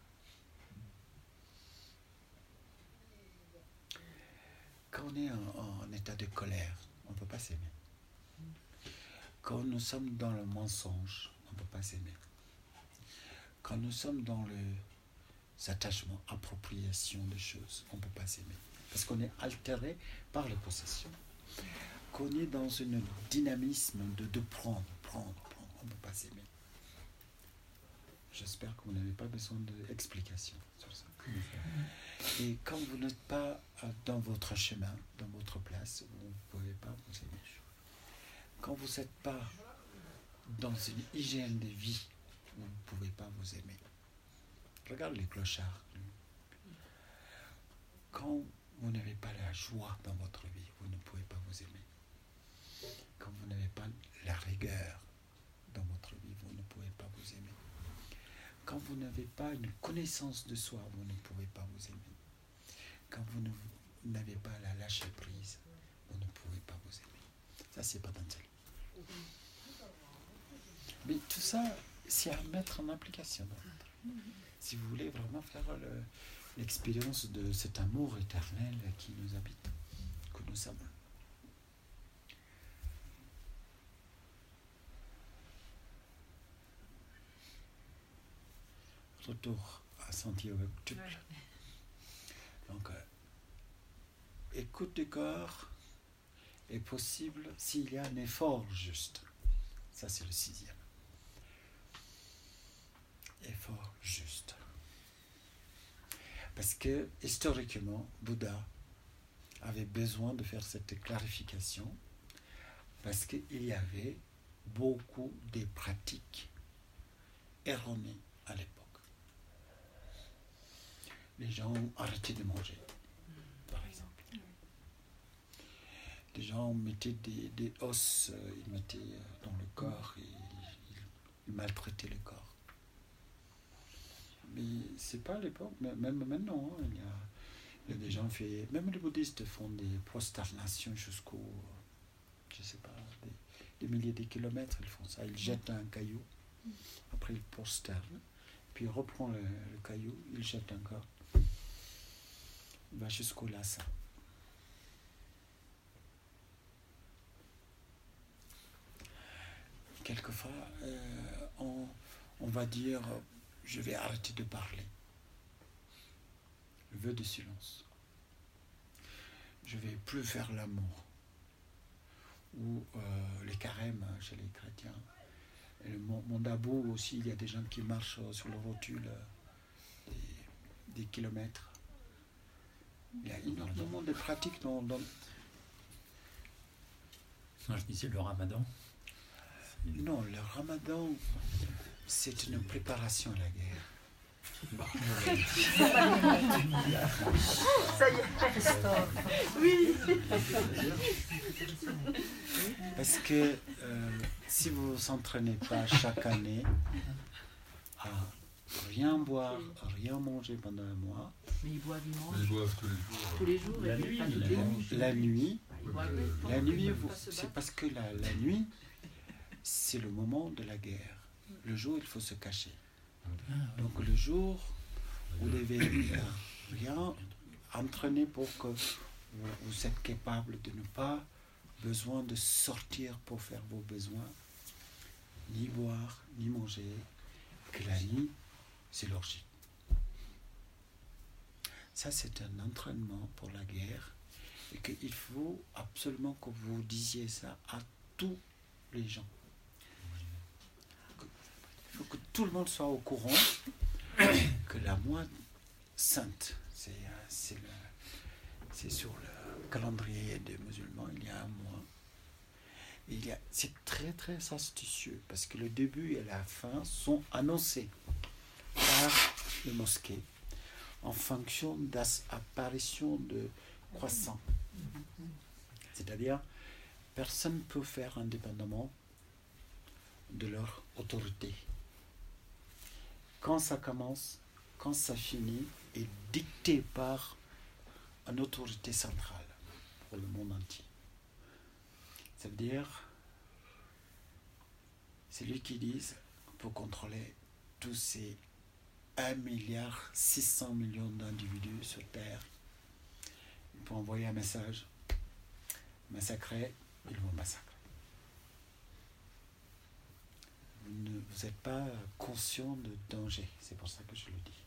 Quand on est en, en état de colère, on ne peut pas s'aimer. Quand nous sommes dans le mensonge, on ne peut pas s'aimer. Quand nous sommes dans le attachement, appropriation de choses, on ne peut pas s'aimer. Parce qu'on est altéré par les possessions. Qu'on est dans un dynamisme de, de prendre, prendre, prendre, on ne peut pas s'aimer. J'espère que vous n'avez pas besoin d'explications sur ça. Et quand vous n'êtes pas dans votre chemin, dans votre place, vous ne pouvez pas vous aimer. Quand vous n'êtes pas dans une hygiène de vie, vous ne pouvez pas vous aimer. Regarde les clochards. Quand vous n'avez pas la joie dans votre vie, vous ne pouvez pas vous aimer. Quand vous n'avez pas la rigueur dans votre vie, vous ne pouvez pas vous aimer. Quand vous n'avez pas une connaissance de soi, vous ne pouvez pas vous aimer. Quand vous ne, n'avez pas la lâcher prise, vous ne pouvez pas vous aimer. Ça, c'est pas Patanjali. Mais tout ça, c'est à mettre en application. Si vous voulez vraiment faire le, l'expérience de cet amour éternel qui nous habite, que nous sommes. Retour à sentier octuple. Donc, euh, écoute du corps est possible s'il y a un effort juste. Ça, c'est le sixième. Effort juste. Parce que, historiquement, Bouddha avait besoin de faire cette clarification parce qu'il y avait beaucoup de pratiques erronées à l'époque. Les gens ont arrêté de manger, par exemple. Les gens mettaient des, des os, euh, ils mettaient dans le corps et ils, ils maltraitaient le corps. Mais c'est pas à l'époque, même maintenant, hein, il, y a, il y a des gens fait, même les bouddhistes font des prosternations jusqu'au, je sais pas, des, des milliers de kilomètres, ils font ça. Ils jettent un caillou, après ils prosternent, puis ils reprennent le, le caillou, ils jettent encore. Il va jusqu'au lassa. Quelquefois, euh, on, on va dire, je vais arrêter de parler. Le vœu de silence. Je ne vais plus faire l'amour. Ou euh, les carèmes chez les chrétiens. Et le Mondabou aussi, il y a des gens qui marchent sur le rotule des, des kilomètres. Il y a énormément de pratiques dans... dans... Non, je disais le ramadan. Non, le ramadan, c'est une préparation à la guerre. Ça y est, Christophe. Oui. Parce que euh, si vous ne vous entraînez pas chaque année à rien boire, à rien manger pendant un mois. Mais ils boivent, ils mangent. Mais ils boivent tous les jours. Tous les jours. La et nuit, pas toutes la les nuit. nuits. La nuit, Ils boivent Ouais, pendant la qu'ils nuit, peuvent vous- pas se c'est battre. parce que la, la nuit, c'est le moment de la guerre. Le jour, il faut se cacher. Donc le jour, vous devez euh, rien entraîner pour que vous, vous êtes capable de ne pas besoin de sortir pour faire vos besoins, ni boire, ni manger, que la nuit, c'est l'orgie. Ça, c'est un entraînement pour la guerre et qu'il faut absolument que vous disiez ça à tous les gens. Il faut que tout le monde soit au courant que la mois sainte, c'est, euh, c'est, le, c'est sur le calendrier des musulmans, il y a un mois. Et il y a, c'est très très astucieux parce que le début et la fin sont annoncés par les mosquées en fonction d'apparition de croissants. C'est-à-dire, personne ne peut faire indépendamment de leur autorité. Quand ça commence, quand ça finit, est dicté par une autorité centrale pour le monde entier. Ça veut dire, c'est lui qui dit, pour contrôler tous ces un milliard six cents millions d'individus sur Terre, il peut envoyer un message, massacrer, ils vont massacrer. Vous n'êtes pas conscient de danger, c'est pour ça que je le dis.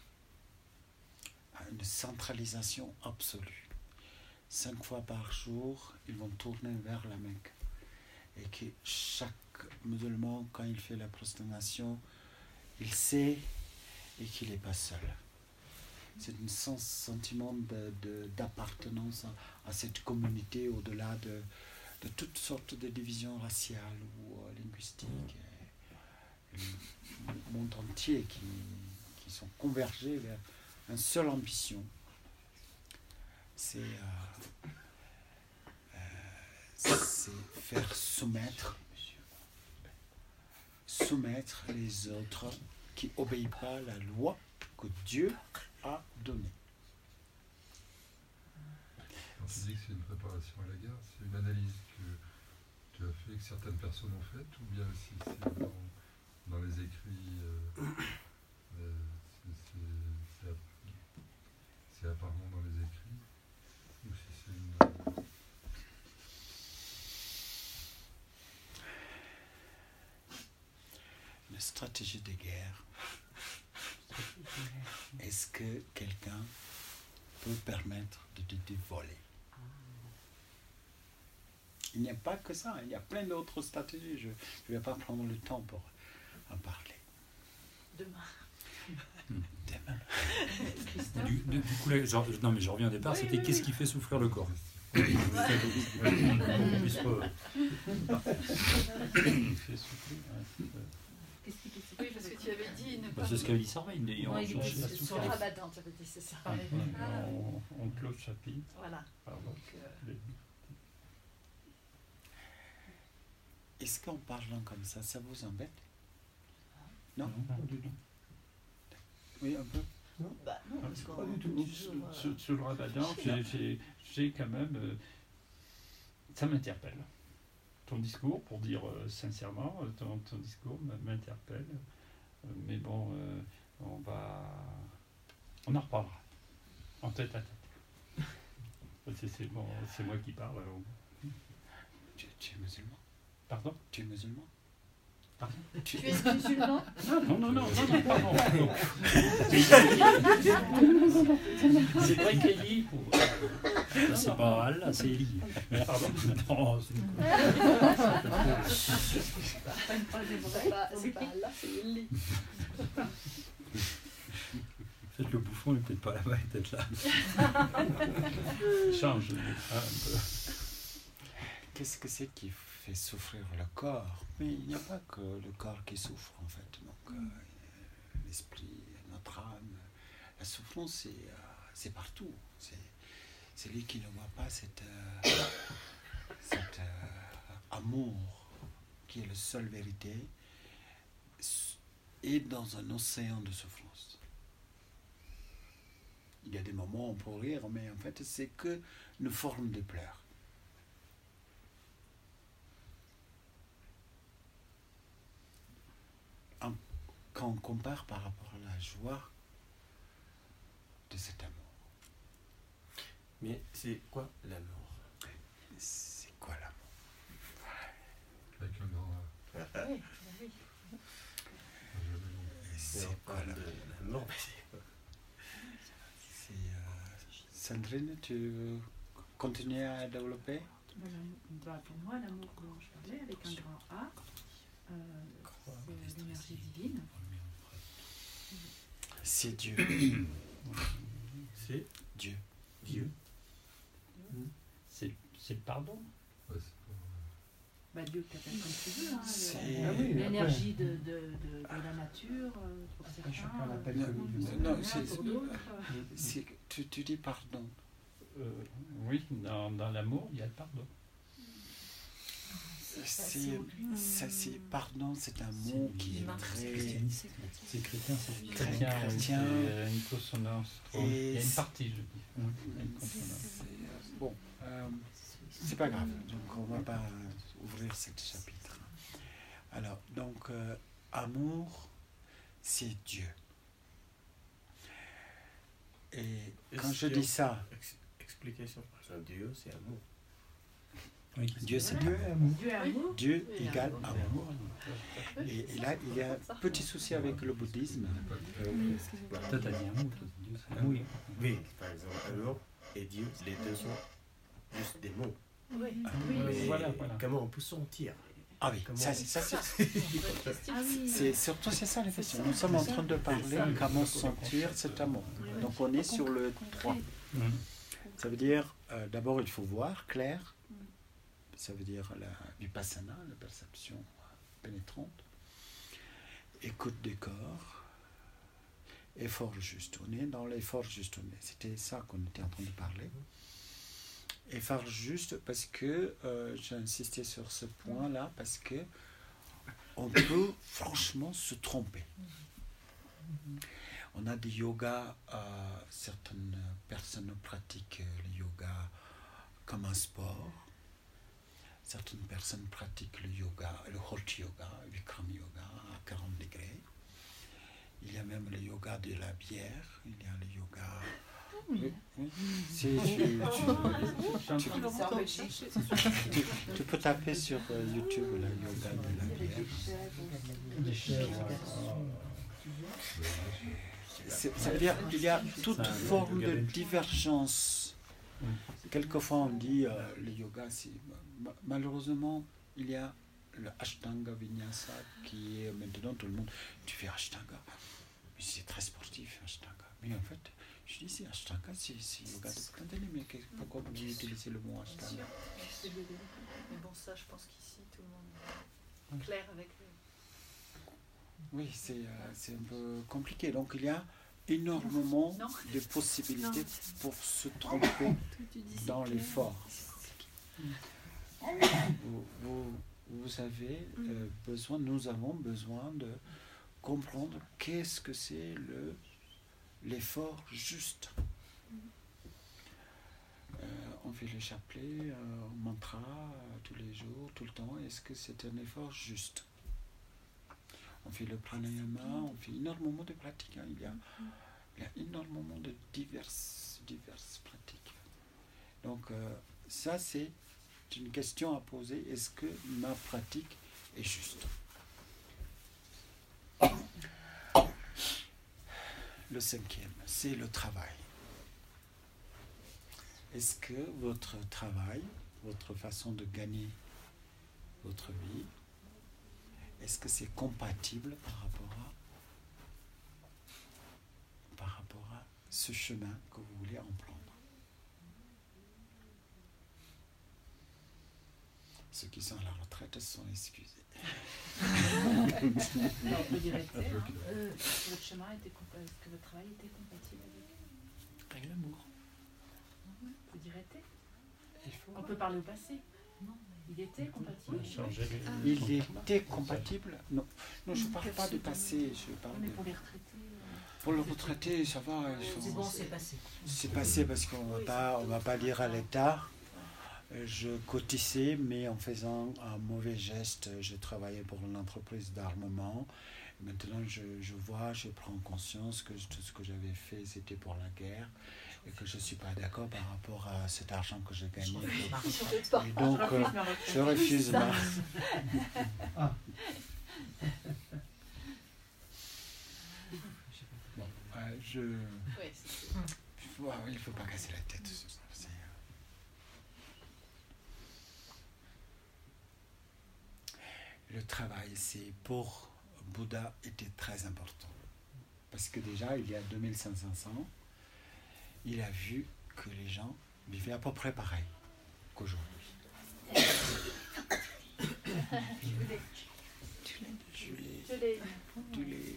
Une centralisation absolue. Cinq fois par jour, ils vont tourner vers la Mecque. Et que chaque musulman, quand il fait la prosternation, il sait et qu'il n'est pas seul. C'est un sens, sentiment de, de, d'appartenance à, à cette communauté au-delà de, de toutes sortes de divisions raciales ou euh, linguistiques. Et, et le monde entier qui, qui sont convergés vers une seule ambition. C'est, euh, euh, c'est faire soumettre, soumettre les autres qui n'obéissent pas à la loi que Dieu a donnée. Quand tu dis que c'est une préparation à la guerre, c'est une analyse que tu as fait, que certaines personnes ont faite, ou bien si c'est dans, dans les écrits, euh, euh, c'est, c'est, c'est, c'est apparemment dans les écrits, ou si c'est une... Une stratégie de guerre. Est-ce que quelqu'un peut permettre de te dévoiler? Il n'y a pas que ça, il y a plein d'autres stratégies. Je ne vais pas prendre le temps pour en parler. Demain. Demain. Du, du, du coup, là, genre, non, mais je reviens au départ, Oui, c'était oui, qu'est-ce oui. qui fait souffrir le corps. Il fait souffler, ouais. Qu'est-ce qui fait souffrir? Oui, parce que tu avais dit ne Bah, pas. c'est ce qu'avait dit Sarah, il est en Ouais, il cherche est la sur Sur souffrance. le Ramadan, tu avais dit, c'est ça. Ouais, on, on clôt le chapitre. Voilà. Pardon. Donc, euh, Les- Est-ce qu'en parlant comme ça, ça vous embête? Non? Oui, un peu. bah non, parce qu'on Pas du peut tout. toujours, euh, Sur, sur le Ramadan, j'ai- j'ai j'ai quand même. euh, ça m'interpelle. Ton discours, pour dire euh, sincèrement, euh, ton, ton discours m- m'interpelle. Euh, mais bon, euh, on va. On en reparlera. En tête à tête. C'est c'est bon, c'est moi qui parle. alors. Tu, tu es musulman? Pardon? Tu es musulman? Pardon? Tu Tu es musulman? Non, non, non, non, non, pardon. pardon. C'est vrai qu'Eli. C'est pas Allah, c'est Eli. Pardon. Non, c'est C'est pas, c'est pas Allah, c'est Eli. peut-être le bouffon, il est peut-être pas là-bas, il est peut-être là. Change. hein, un peu. Qu'est-ce que c'est qui fait souffrir le corps? Mais il n'y a pas que le corps qui souffre en fait. Donc, euh, l'esprit, notre âme, la souffrance, c'est, euh, c'est partout. C'est, c'est lui qui ne voit pas cet euh, cet, euh, amour qui est la seule vérité et dans un océan de souffrance. Il y a des moments où on peut rire, mais en fait, c'est que une forme de pleurs. Quand on compare par rapport à la joie de cet amour. Mais c'est quoi l'amour? C'est quoi l'amour? Avec un grand A. Oui, oui. C'est on quoi parle l'amour? de l'amour, mais c'est quoi? C'est, euh, Sandrine, tu veux continuer à développer? Bah, l'amour- bah, pour moi, l'amour dont je parlais, avec un grand A, euh, c'est l'énergie divine. C'est Dieu. C'est Dieu. Dieu. C'est c'est le pardon. Ouais, c'est pas- Bah, Dieu t'appelle comme tu veux. Hein, le- C'est- Ah oui, l'énergie de, de, de, de la nature, euh, pour certains. chacun l'appelle euh, comme il veut. pour Non, d'autres, c'est- pour d'autres, euh, C'est- tu, tu dis pardon. Euh, oui, dans, dans l'amour, il y a le pardon. C'est, ça, c'est, pardon, c'est un mot qui est très... C'est chrétien, c'est Très Chrétien, oui, chrétien. c'est une consonance. Et Il y a une c'est- partie, je dis. Oui, il y a une consonance. C'est- Bon, euh, c'est pas grave, donc on va pas ouvrir ce chapitre. Alors, donc, euh, amour, c'est Dieu. Et quand je dis ça, Ex- Explication. Parce que Dieu, c'est amour. Oui, Dieu c'est Dieu amour. est amour. Dieu est amour. Dieu Oui, égale amour. amour. Et, et là, il y a un petit souci avec le bouddhisme. Toi, t'as dit amour, toi, Dieu, c'est amour. Oui. Oui, par exemple, amour et Dieu, les deux sont juste des mots. Oui. Mais Voilà, voilà. comment on peut sentir? Ah oui, Comment- ça, c'est- ça, c'est, Ah oui. c'est surtout c'est ça la question. Nous sommes en train de parler comment sentir cet amour. Donc on est sur le trois. Mhm. Ça veut dire, euh, d'abord il faut voir clair. Ça veut dire la vipassana, la perception pénétrante. Écoute des corps. Effort juste. On est dans l'effort juste. On est- C'était ça qu'on était en train de parler. Effort juste parce que, euh, j'ai insisté sur ce point-là, parce que on peut franchement se tromper. On a des yogas, euh, certaines personnes pratiquent le yoga comme un sport. Certaines personnes pratiquent le yoga, le hot yoga, Vikram yoga à quarante degrés. Il y a même le yoga de la bière, il y a le yoga... Oui, oui. Si, tu, tu- tu- C'est en Belgique. tu- tu peux taper sur euh, YouTube le yoga de la bière. Les chèvres. C'est- Ça veut dire qu'il y a toute forme de divergence quelquefois on dit euh, le yoga, c'est malheureusement il y a le Ashtanga Vinyasa qui est maintenant tout le monde. Tu fais Ashtanga, mais c'est très sportif Ashtanga. Mais en fait, je dis c'est Ashtanga, c'est yoga de Patanjali, mais pourquoi vous utilisez le mot Ashtanga? Mais bon, ça, je pense qu'ici tout le monde est clair avec. Oui, c'est euh, un peu compliqué. Donc il y a énormément non. de possibilités non. pour se tromper dans l'effort. Vous, vous, vous avez euh, besoin, nous avons besoin de comprendre qu'est-ce que c'est le l'effort juste. Euh, on fait le chapelet, euh, mantra euh, tous les jours, tout le temps. Est-ce que c'est un effort juste? On fait le pranayama, on fait énormément de pratiques. Hein. Il y a, il y a énormément de diverses, diverses pratiques. Donc euh, ça c'est une question à poser. Est-ce que ma pratique est juste? Le cinquième, c'est le travail. Est-ce que votre travail, votre façon de gagner votre vie, est-ce que c'est compatible par rapport à par rapport à ce chemin que vous voulez emprendre? Ceux qui sont à la retraite sont excusés. Non, on peut dire être, hein, euh, que votre chemin était compatible, que votre travail était compatible avec, avec l'amour. On peut dire été. On peut parler au passé. Non, il était compatible. Il était compatible. Non, non, je ne parle pas du passé. Je parle mais de... pour les retraités. Pour les retraités, ça va. C'est bon, c'est passé. C'est passé parce qu'on ne va pas dire à l'État. Je cotisais, mais en faisant un mauvais geste, je travaillais pour une entreprise d'armement. Maintenant, je, je vois, je prends conscience que tout ce que j'avais fait, c'était pour la guerre et que je ne suis pas d'accord par rapport à cet argent que j'ai gagné. Et donc, euh, je refuse ma... Ah. Bon, euh, je... Ouais, il ne faut pas casser la tête. Le travail, c'est pour Bouddha, était très important. Parce que déjà, il y a deux mille cinq cents ans, il a vu que les gens vivaient à peu près pareil qu'aujourd'hui. Je l'ai. Tu l'es.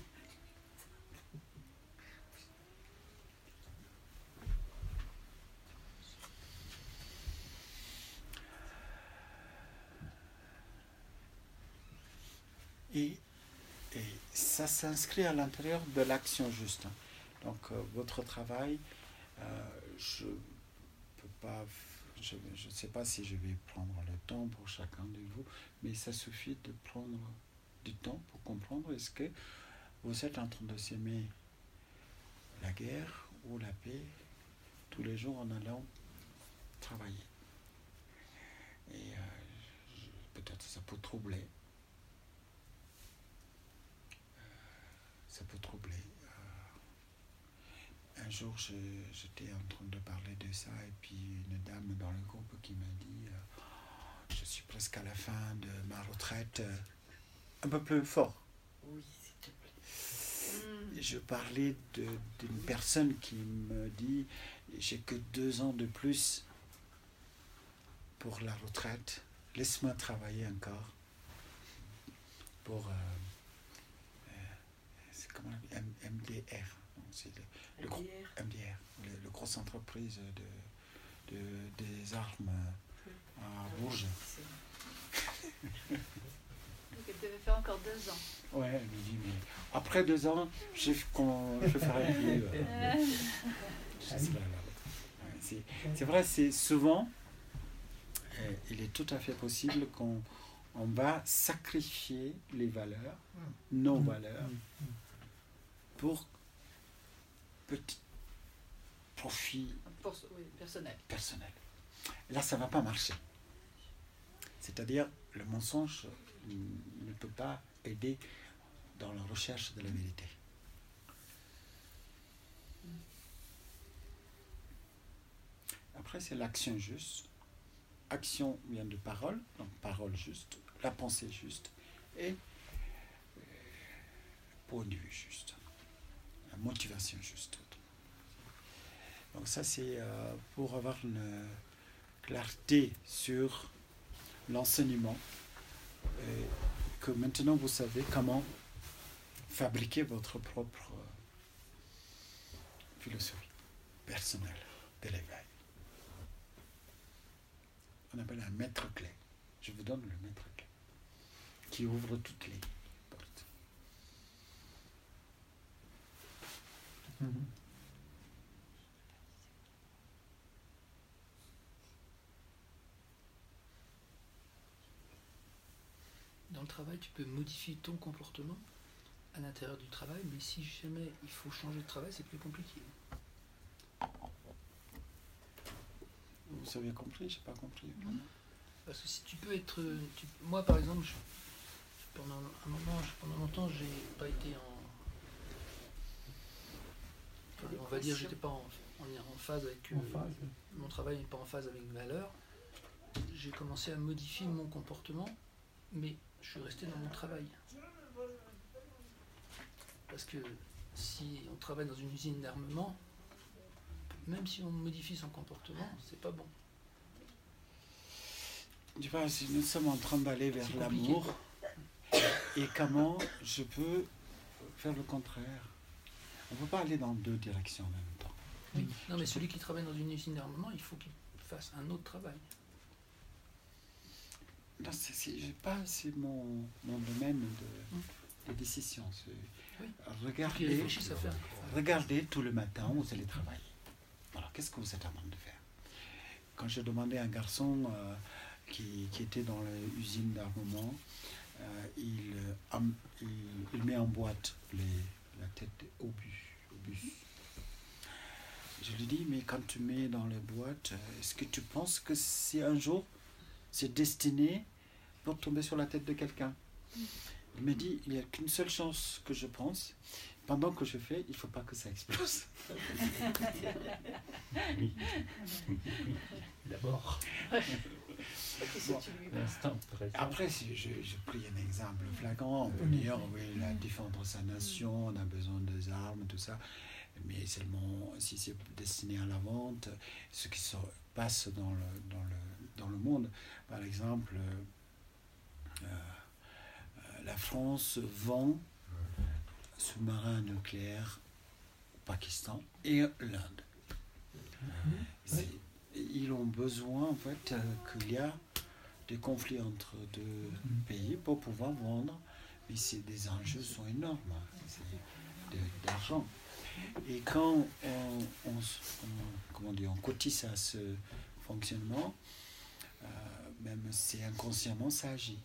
Et, et ça s'inscrit à l'intérieur de l'action juste. Donc euh, votre travail, euh, je peux pas, je ne sais pas si je vais prendre le temps pour chacun de vous, mais ça suffit de prendre du temps pour comprendre est-ce que vous êtes en train de s'aimer la guerre ou la paix tous les jours en allant travailler. Et euh, peut-être ça peut troubler. Ça peut troubler. Euh, un jour, je, j'étais en train de parler de ça et puis une dame dans le groupe qui m'a dit euh, je suis presque à la fin de ma retraite, euh, un peu plus fort. Oui, s'il te plaît. Et je parlais de, d'une personne qui me dit j'ai que deux ans de plus pour la retraite, laisse-moi travailler encore pour... Euh, Comment on appelle M D R, c'est le, le gros, M D R, le, le grosse entreprise de, de, des armes à Bourges. Donc elle devait faire encore deux ans. Ouais, elle me dit, mais après deux ans, je, je ferai plus. Euh, c'est, c'est vrai, c'est souvent, euh, il est tout à fait possible qu'on on va sacrifier les valeurs, nos valeurs, pour petit profit pour, oui, personnel. personnel. Et là, ça ne va pas marcher. C'est-à-dire, le mensonge ne peut pas aider dans la recherche de la vérité. Après, après, c'est l'action juste. Action vient de parole, donc parole juste, la pensée juste, et euh, point de vue juste, la motivation juste. Donc ça, c'est euh, pour avoir une clarté sur l'enseignement, et que maintenant vous savez comment fabriquer votre propre philosophie personnelle de l'éveil. On appelle un maître-clé. Je vous donne le maître-clé qui ouvre toutes les portes. Mm-hmm. Dans le travail, tu peux modifier ton comportement à l'intérieur du travail, mais si jamais il faut changer de travail, c'est plus compliqué. Vous avez compris? J'ai pas compris. Parce que si tu peux être... Tu, moi, par exemple, je, pendant un moment, je, pendant longtemps, j'ai pas été en... Enfin, on va dire, j'étais pas en, en, en phase avec... En euh, phase. Mon travail n'est pas en phase avec mes valeurs. J'ai commencé à modifier mon comportement, mais je suis resté dans mon travail. Parce que si on travaille dans une usine d'armement, même si on modifie son comportement, c'est pas bon. Tu vois, nous sommes en train d'aller vers C'est compliqué, l'amour. Et comment je peux faire le contraire? On ne peut pas aller dans deux directions en même temps. Oui. Non, mais celui qui travaille dans une usine d'armement, il faut qu'il fasse un autre travail. Non, c'est, c'est, j'ai pas, c'est mon, mon domaine de, Hum. de décision. C'est Oui. Qui regarder, réfléchissent à faire. regardez tout le matin, vous allez travailler. Voilà, qu'est-ce que vous êtes en train de faire? Quand je demandais à un garçon euh, qui, qui était dans l'usine d'armement, euh, il, euh, il, il met en boîte les, la tête au bus, au bus. Je lui dis, mais quand tu mets dans les boîtes, est-ce que tu penses que c'est un jour, c'est destiné pour tomber sur la tête de quelqu'un? Il me dit, il n'y a qu'une seule chance que je pense. Pendant que je fais, il ne faut pas que ça explose. Oui. D'abord. Bon. L'instant présent. Après, si je, je pris un exemple flagrant, on peut dire, oui, il a défendre sa nation, on a besoin des armes, tout ça. Mais seulement si c'est destiné à la vente, ce qui se passe dans le, dans le, dans le monde. Par exemple, euh, euh, la France vend sous-marins nucléaires au Pakistan et l'Inde. C'est, ils ont besoin en fait euh, qu'il y a des conflits entre deux pays pour pouvoir vendre, mais c'est, des enjeux sont énormes, c'est de, d'argent. Et quand on, on, on, comment dire, on cotise à ce fonctionnement, euh, même c'est inconsciemment, ça agit.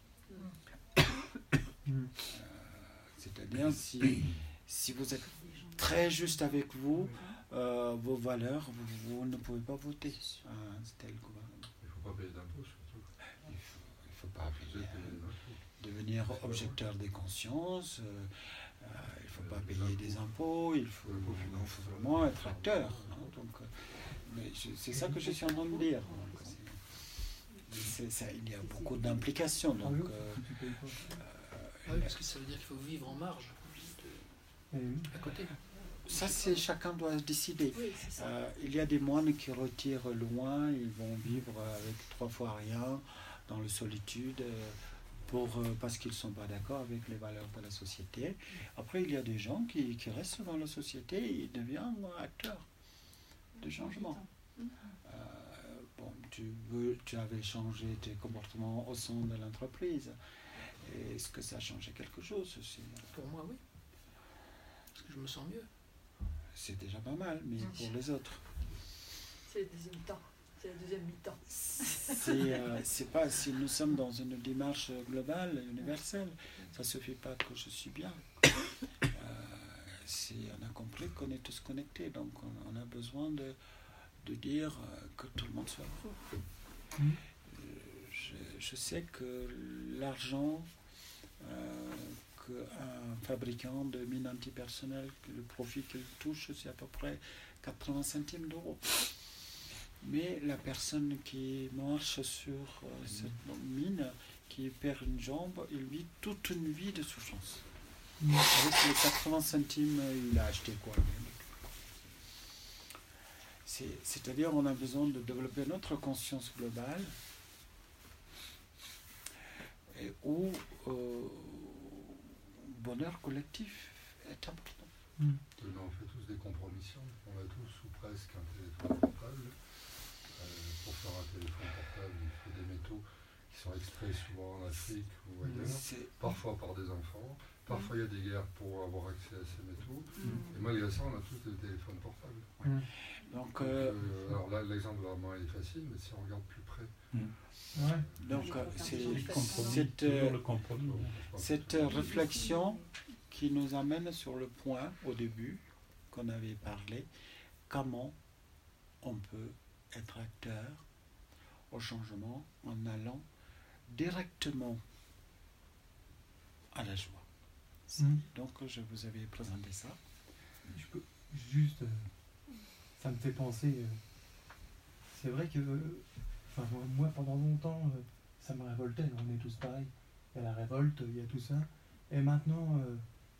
Euh, c'est-à-dire, si, si vous êtes très juste avec vous, euh, vos valeurs, vous, vous ne pouvez pas voter à un tel gouvernement. Il ne faut pas payer d'impôts surtout. Il ne faut, faut pas payer, euh, devenir objecteur des consciences. Euh, Euh, il ne faut pas payer des impôts, il faut, il faut vraiment être acteur. Hein, donc, euh, mais je, c'est ça que je suis en train de dire. Donc, c'est, c'est ça, il y a beaucoup d'implications. Donc, euh, euh, Ah oui, parce que ça veut dire qu'il faut vivre en marge, de, à côté. ça, c'est chacun doit décider. Oui, c'est ça. Euh, il y a des moines qui retirent loin, ils vont vivre avec trois fois rien, dans la solitude. Euh, Pour, euh, parce qu'ils ne sont pas d'accord avec les valeurs de la société. Après, il y a des gens qui, qui restent dans la société et ils deviennent acteurs de changement. Euh, bon, tu, veux, tu avais changé tes comportements au sein de l'entreprise. Est-ce que ça a changé quelque chose aussi? Pour moi, oui. Parce que je me sens mieux. C'est déjà pas mal, mais pour les autres. C'est le deuxième temps. C'est la deuxième mi-temps. C'est, euh, c'est pas, si nous sommes dans une démarche globale, universelle, ça ne suffit pas que je suis bien. Euh, c'est, on a compris qu'on est tous connectés, donc on, on a besoin de, de dire que tout le monde soit heureux. Mmh. Je, je sais que l'argent euh, qu'un fabricant de mines antipersonnelles, le profit qu'il touche, c'est à peu près quatre-vingts centimes d'euros. Mais la personne qui marche sur euh, cette mine, qui perd une jambe, il vit toute une vie de souffrance. Mmh. Avec les quatre-vingts centimes, il a acheté quoi? C'est, c'est-à-dire on a besoin de développer notre conscience globale et où euh, bonheur collectif est important. Mmh. On fait tous des compromissions, on a tous ou presque un téléphone portable. Euh, pour faire un téléphone portable, il faut des métaux qui sont extraits souvent en Afrique ou ailleurs, c'est... parfois par des enfants. Parfois, il y a des guerres pour avoir accès à ces métaux. Mmh. Et malgré ça, on a tous des téléphones portables. Mmh. Donc, Donc euh... Euh, alors là, l'exemple de la main est facile, mais si on regarde plus près. Mmh. Ouais. Donc, euh, c'est cette, euh, cette réflexion qui nous amène sur le point, au début, qu'on avait parlé, comment on peut être acteur au changement en allant directement à la joie. Mmh. Donc je vous avais présenté ça. Je peux juste, euh, ça me fait penser, euh, c'est vrai que, enfin euh, moi pendant longtemps, euh, ça me révoltait, on est tous pareils. Il y a la révolte, il y a tout ça. Et maintenant, euh,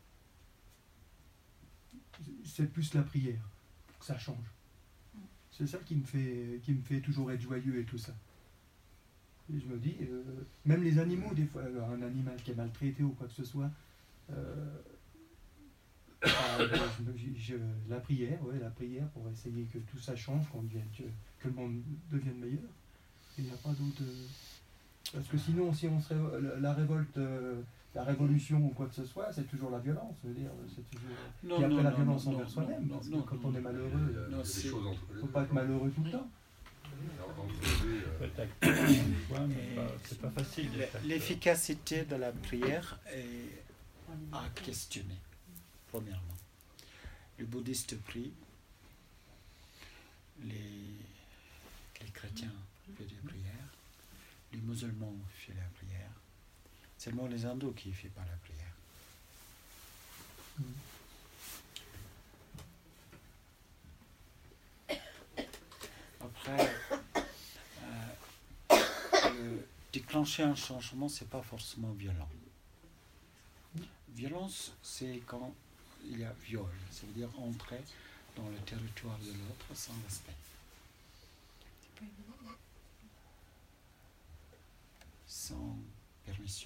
c'est plus la prière, pour que ça change. C'est ça qui me fait, qui me fait toujours être joyeux et tout ça. Et je me dis, euh, même les animaux, des fois, alors un animal qui est maltraité ou quoi que ce soit, euh, euh, je, je, la prière, ouais, la prière pour essayer que tout ça change, qu'on devienne, que, que le monde devienne meilleur. Il n'y a pas d'autre. Euh, parce que sinon, si on serait la, la révolte, euh, la révolution ou quoi que ce soit, c'est toujours la violence. Je veux dire, c'est toujours. Non, et après non, la non, violence non, envers non, soi-même, non, parce non, que quand non, on est malheureux, il y a, ne faut pas être malheureux tout le temps. C'est pas facile. L'efficacité de la prière est à questionner, premièrement. Les bouddhistes prient, les, les chrétiens font des prières, les musulmans font la prière. Seulement les hindous qui ne font pas la prière. Après, euh, déclencher un changement, c'est pas forcément violent. Violence, c'est quand il y a viol, ça veut dire entrer dans le territoire de l'autre sans respect. Sans permission.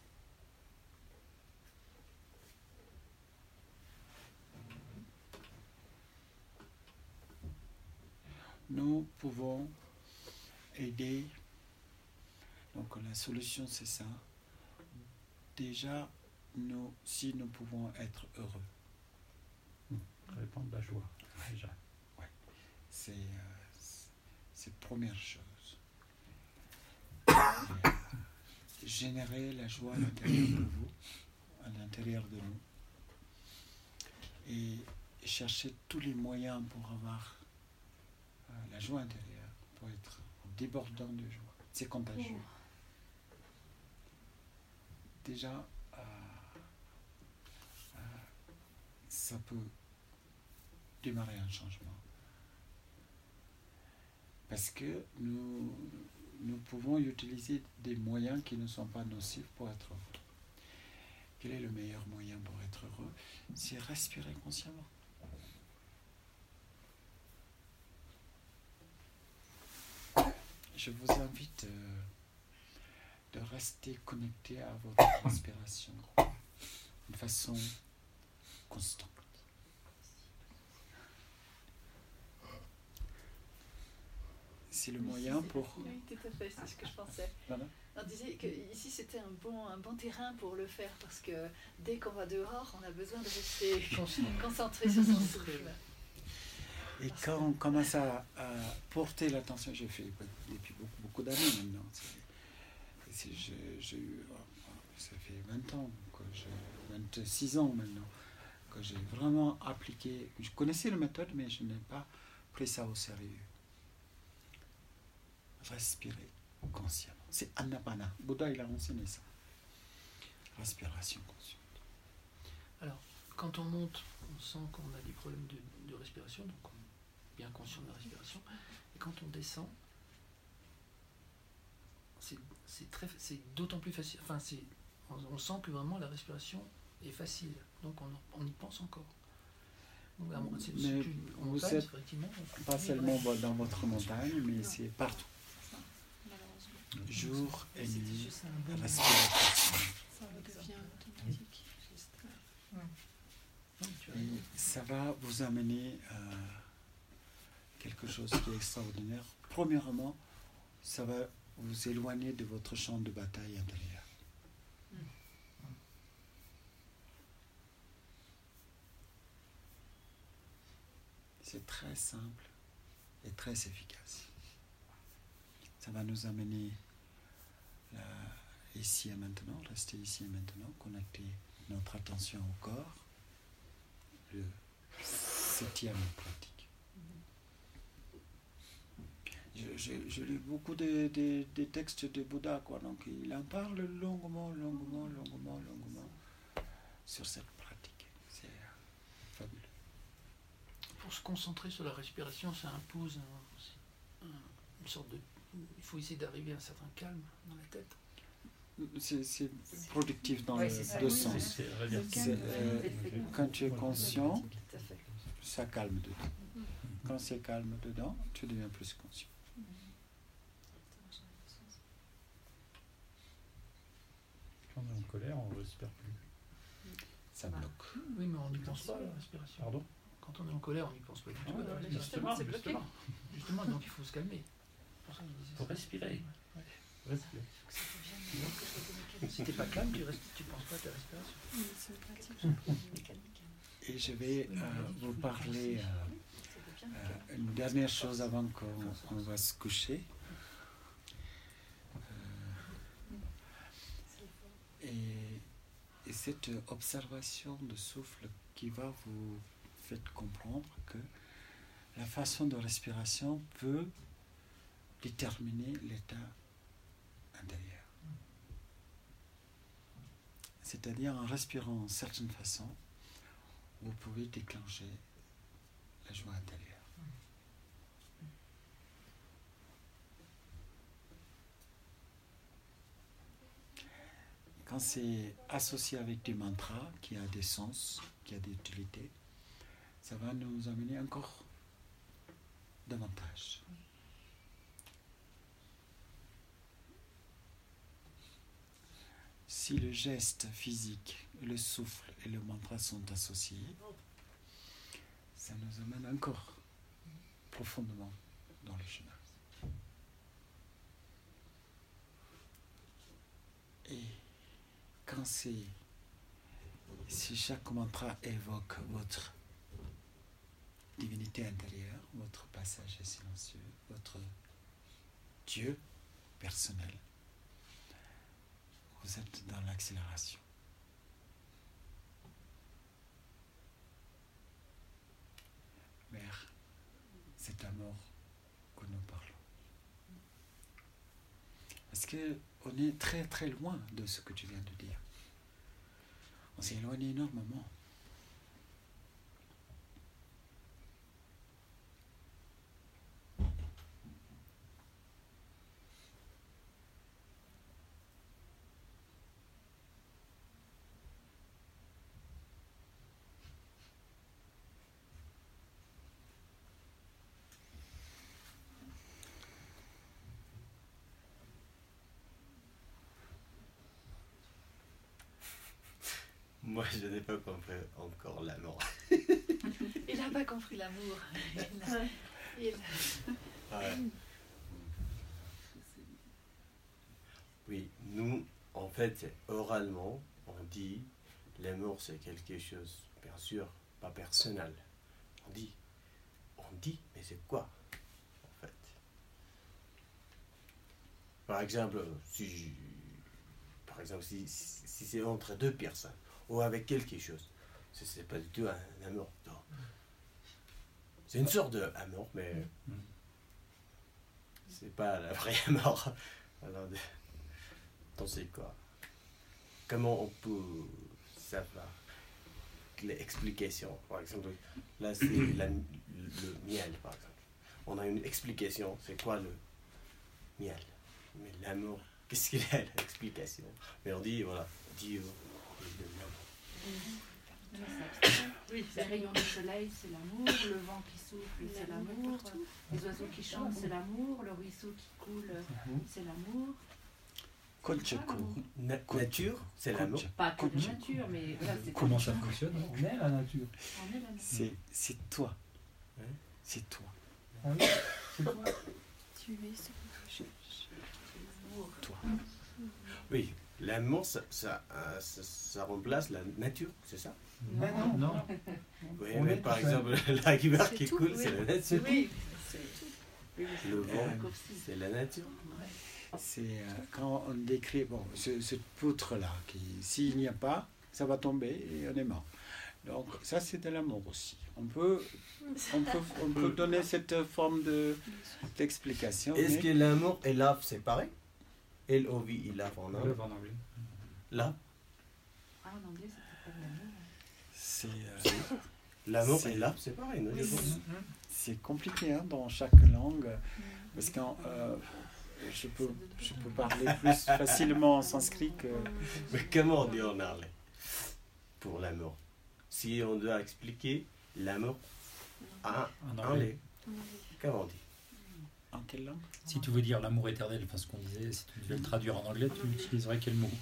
Nous pouvons aider. Donc la solution c'est ça. Déjà, nous, si nous pouvons être heureux. Répandre la joie. Déjà. Ouais. C'est euh, c'est première chose. Et, euh, générer la joie à l'intérieur de vous, à l'intérieur de nous, et, et chercher tous les moyens pour avoir euh, la joie intérieure, pour être débordant de joie. C'est contagieux. Déjà, euh, euh, ça peut démarrer un changement. Parce que nous, nous pouvons utiliser des moyens qui ne sont pas nocifs pour être heureux. Quel est le meilleur moyen pour être heureux? C'est respirer consciemment. Je vous invite euh, de rester connecté à votre respiration de façon constante. C'est le moyen pour... Oui, tout à fait, c'est ce que je pensais. Voilà. On disait que ici c'était un bon, un bon terrain pour le faire parce que dès qu'on va dehors, on a besoin de rester concentré sur son souffle. Et quand on commence à, à porter l'attention, j'ai fait depuis beaucoup, beaucoup d'années maintenant. C'est, c'est, je, j'ai eu, ça fait vingt ans, que je, vingt-six ans maintenant, que j'ai vraiment appliqué. Je connaissais la méthode, mais je n'ai pas pris ça au sérieux. Respirer consciemment. C'est Anapana. Bouddha, il a enseigné ça. Respiration consciente. Alors, quand on monte, on sent qu'on a des problèmes de, de respiration, donc on, bien conscient de la respiration. Et quand on descend, c'est, c'est, très, c'est d'autant plus facile. Enfin, c'est, on, on sent que vraiment la respiration est facile. Donc on, on y pense encore. Donc, c'est, mais c'est vous montagne, êtes effectivement, pas seulement dans votre montagne, mais c'est partout. Jour et nuit, respiration. Ça devient automatique. Et ça va vous amener à quelque chose qui est extraordinaire. Premièrement, ça va vous éloigner de votre champ de bataille intérieur. C'est très simple et très efficace. Ça va nous amener là, ici et maintenant, rester ici et maintenant, connecter notre attention au corps. Le septième pratique. Je, je, je lis beaucoup de, de, de textes de Bouddha, quoi, donc il en parle longuement, longuement, longuement, longuement sur cette pratique. C'est euh, fabuleux. Pour se concentrer sur la respiration, ça impose un, un, une sorte de... Il faut essayer d'arriver à un certain calme dans la tête. C'est, c'est productif dans Ouais, les c'est deux ça. sens. C'est réversible. C'est, euh, quand tu es conscient, ça calme dedans. Quand c'est calme dedans, tu deviens plus conscient. Quand on est en colère, on ne respire plus. Ça bloque. Oui, mais on n'y pense pas à la respiration. Pardon? Quand on est en colère, on n'y pense pas du tout. Ah, à la ouais, respiration. justement, c'est bloqué. justement. Justement, donc il faut se calmer. C'est pour ça que je disais Faut ça. respirer. Ouais. Respirer. Si t'es pas calme, tu restes, tu penses pas à ta respiration. Oui, c'est une pratique. Et je vais euh, vous parler euh, euh, une dernière chose avant qu'on on va se coucher. Euh, et, et cette observation de souffle qui va vous faire comprendre que la façon de respiration peut déterminer l'état intérieur. C'est-à-dire en respirant d'une certaine façon, vous pouvez déclencher la joie intérieure. Quand c'est associé avec des mantras qui a des sens, qui a des utilités, ça va nous amener encore davantage. Si le geste physique, le souffle et le mantra sont associés, ça nous amène encore profondément dans le chemin. Et quand c'est, si chaque mantra évoque votre divinité intérieure, votre passage est silencieux, votre Dieu personnel, vous êtes dans l'accélération. Vers cet amour que nous parlons. Parce qu'on est très très loin de ce que tu viens de dire. On s'est éloigné énormément. Moi, je n'ai pas compris encore l'amour. Il n'a pas compris l'amour. Il... il- Ouais. Oui, nous, en fait, oralement, on dit l'amour, c'est quelque chose, bien sûr, pas personnel. On dit, on dit, mais c'est quoi, en fait? Par exemple, si, par exemple, si, si, si c'est entre deux personnes, ou avec quelque chose, ce n'est pas du tout un, un amour. Non. C'est une sorte d'amour, mais Mm. c'est pas la vraie amour. Alors, donc c'est quoi? Comment on peut savoir avec l'explication. Par exemple, là c'est la, le, le miel, par exemple. On a une explication, c'est quoi le miel? Mais l'amour, qu'est-ce qu'il a l'explication? Mais on dit, voilà, Dieu et le miel. Oui, les rayons du soleil, c'est l'amour, le vent qui souffle, c'est l'amour, les oiseaux qui chantent, c'est l'amour, le ruisseau qui coule, c'est l'amour. Na nature, c'est l'amour. Pas que la nature, mais là, c'est comment ça fonctionne? On est la nature. On est la nature. C'est, c'est toi. Ouais. C'est toi. Ah oui, c'est toi. Tu es ce que tu cherches. Toi. Oui, l'amour, ça, ça, euh, ça, ça remplace la nature, c'est ça? Mais non. Non. Oui, On mais est par tout exemple, la rivière C'est qui tout, coule, oui. c'est la nature. C'est Oui, Le vent, Euh, c'est la nature. C'est euh, quand on décrit, bon, ce, cette poutre-là, qui, s'il n'y a pas, ça va tomber et on est mort. Donc ça, c'est de l'amour aussi. On peut, on peut, on peut donner cette forme de, d'explication. Est-ce mais que l'amour et love, c'est pareil? L O V I, love en Love anglais. en anglais. Love. Ah, en anglais, ça s'appelle l'amour. c'est, euh, L'amour C'est- et love, c'est pareil, non? Je pense. c'est compliqué hein, dans chaque langue, parce que euh, je, peux, je peux parler plus facilement en sanskrit que... Mais comment on dit en anglais pour l'amour? Si on doit expliquer l'amour en En anglais. anglais, comment on dit? En quelle langue? Si tu veux dire l'amour éternel, enfin ce qu'on disait, si tu devais le traduire en anglais, tu utiliserais quel mot?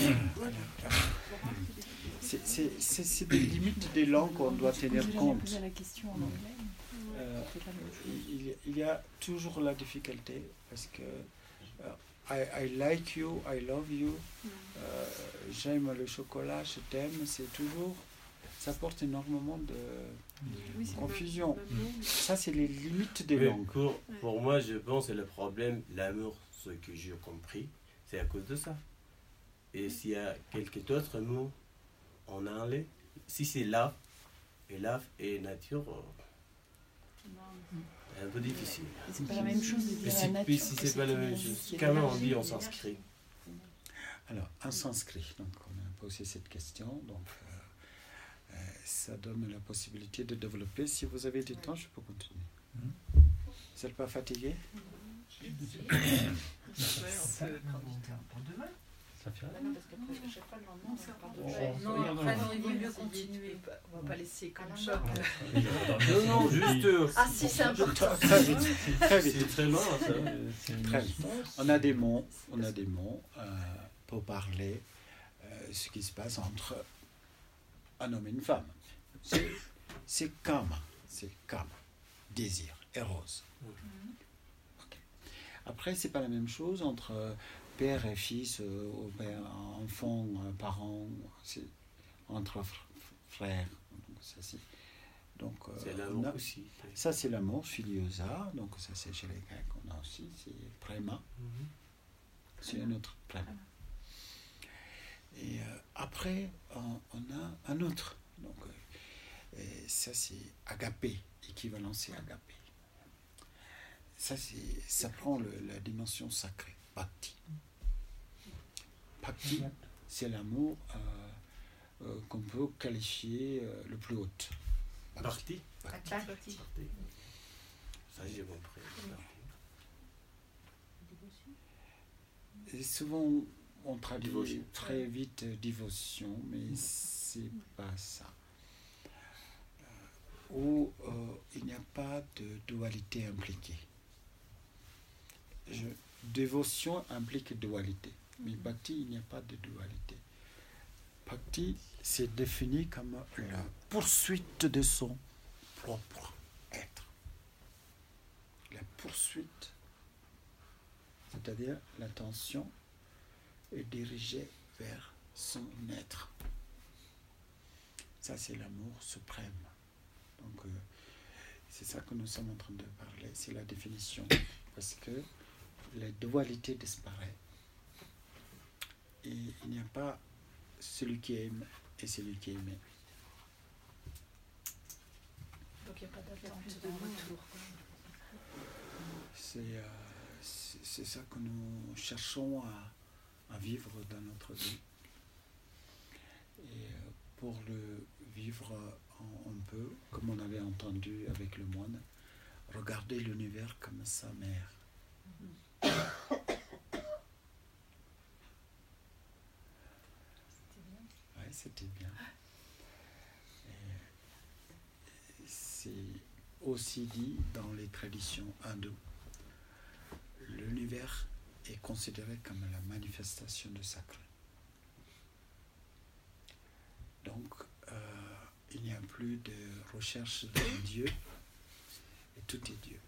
C'est, c'est, c'est, c'est des limites des langues qu'on doit tenir compte. Poser la question en anglais. Euh, C'est la même chose. il, il y a toujours la difficulté parce que euh, I, I like you, I love you, euh, j'aime le chocolat, je t'aime, c'est toujours, ça porte énormément de Oui, c'est le confusion. même- même mot, mais- Ça, c'est les limites des Mais langues. pour, pour moi, je pense que le problème, l'amour, ce que j'ai compris, c'est à cause de ça. Et s'il y a quelques autres mots en anglais, si c'est love, et love et nature, euh, c'est un peu difficile. C'est pas la même chose de Mais dire si, la mais nature. si que c'est pas la même énergie chose, qui est comment on l'énergie. dit en sanskrit? Alors, en sanskrit, donc on a posé cette question, donc euh, euh, ça donne la possibilité de développer. Si vous avez du temps, je peux continuer. Mhm. Vous n'êtes pas fatigué? Ça fait rien. Non, parce qu'après, chaque fois, le lendemain, on parle de Oh, ouais. non, Non, après, non, il vaut mieux C'est vite. continuer. On va pas laisser comme Ah, choc. Non, non, juste. euh, Ah si, c'est important. Très vite, très C'est vite. très loin, ça. C'est une Très vite. distance. On a des mots, on a des mots euh, pour parler euh, ce qui se passe entre un homme et une femme. C'est, c'est kama, c'est kama, désir, eros. Ok. Après, c'est pas la même chose entre euh, père et fils, euh, ou père, enfant, euh, parents, c'est entre fr- frères. Donc, ça, c'est, donc, euh, C'est on l'amour a- aussi. ça, c'est l'amour, filiosa, donc ça, c'est chez les Grecs, on a aussi, c'est prema. Mhm. C'est un autre prema. Et euh, après, on, on a un autre. Donc, euh, et ça, c'est agapé, équivalent, c'est agapé. Ça, c'est, ça prend le- la dimension sacrée, bhakti. Bhakti, c'est l'amour euh, euh, qu'on peut qualifier euh, le plus haut. Parti. Bhakti. Bhakti. Ça, j'ai compris. Et souvent, on traduit Dévotion. très vite euh, dévotion, mais c'est pas ça. Euh, où euh, il n'y a pas de dualité impliquée. Je- dévotion implique dualité, mais bhakti, il n'y a pas de dualité. Bhakti, c'est défini comme la poursuite de son propre être. La poursuite, c'est-à-dire l'attention est dirigée vers son être. Ça, c'est l'amour suprême. Donc, euh, c'est ça que nous sommes en train de parler, c'est la définition. Parce que la dualité disparaît. Et il n'y a pas celui qui aime et celui qui est aimé. Donc il n'y a pas d'attente de retour. C'est, euh, c'est, c'est ça que nous cherchons à, à vivre dans notre vie. Et euh, pour le vivre, on, on peut, comme on avait entendu avec le moine, regarder l'univers comme sa mère. Oui, c'était bien. Et c'est aussi dit dans les traditions hindoues. L'univers est considéré comme la manifestation du sacré. Donc, euh, il n'y a plus de recherche d'un Dieu, et tout est Dieu.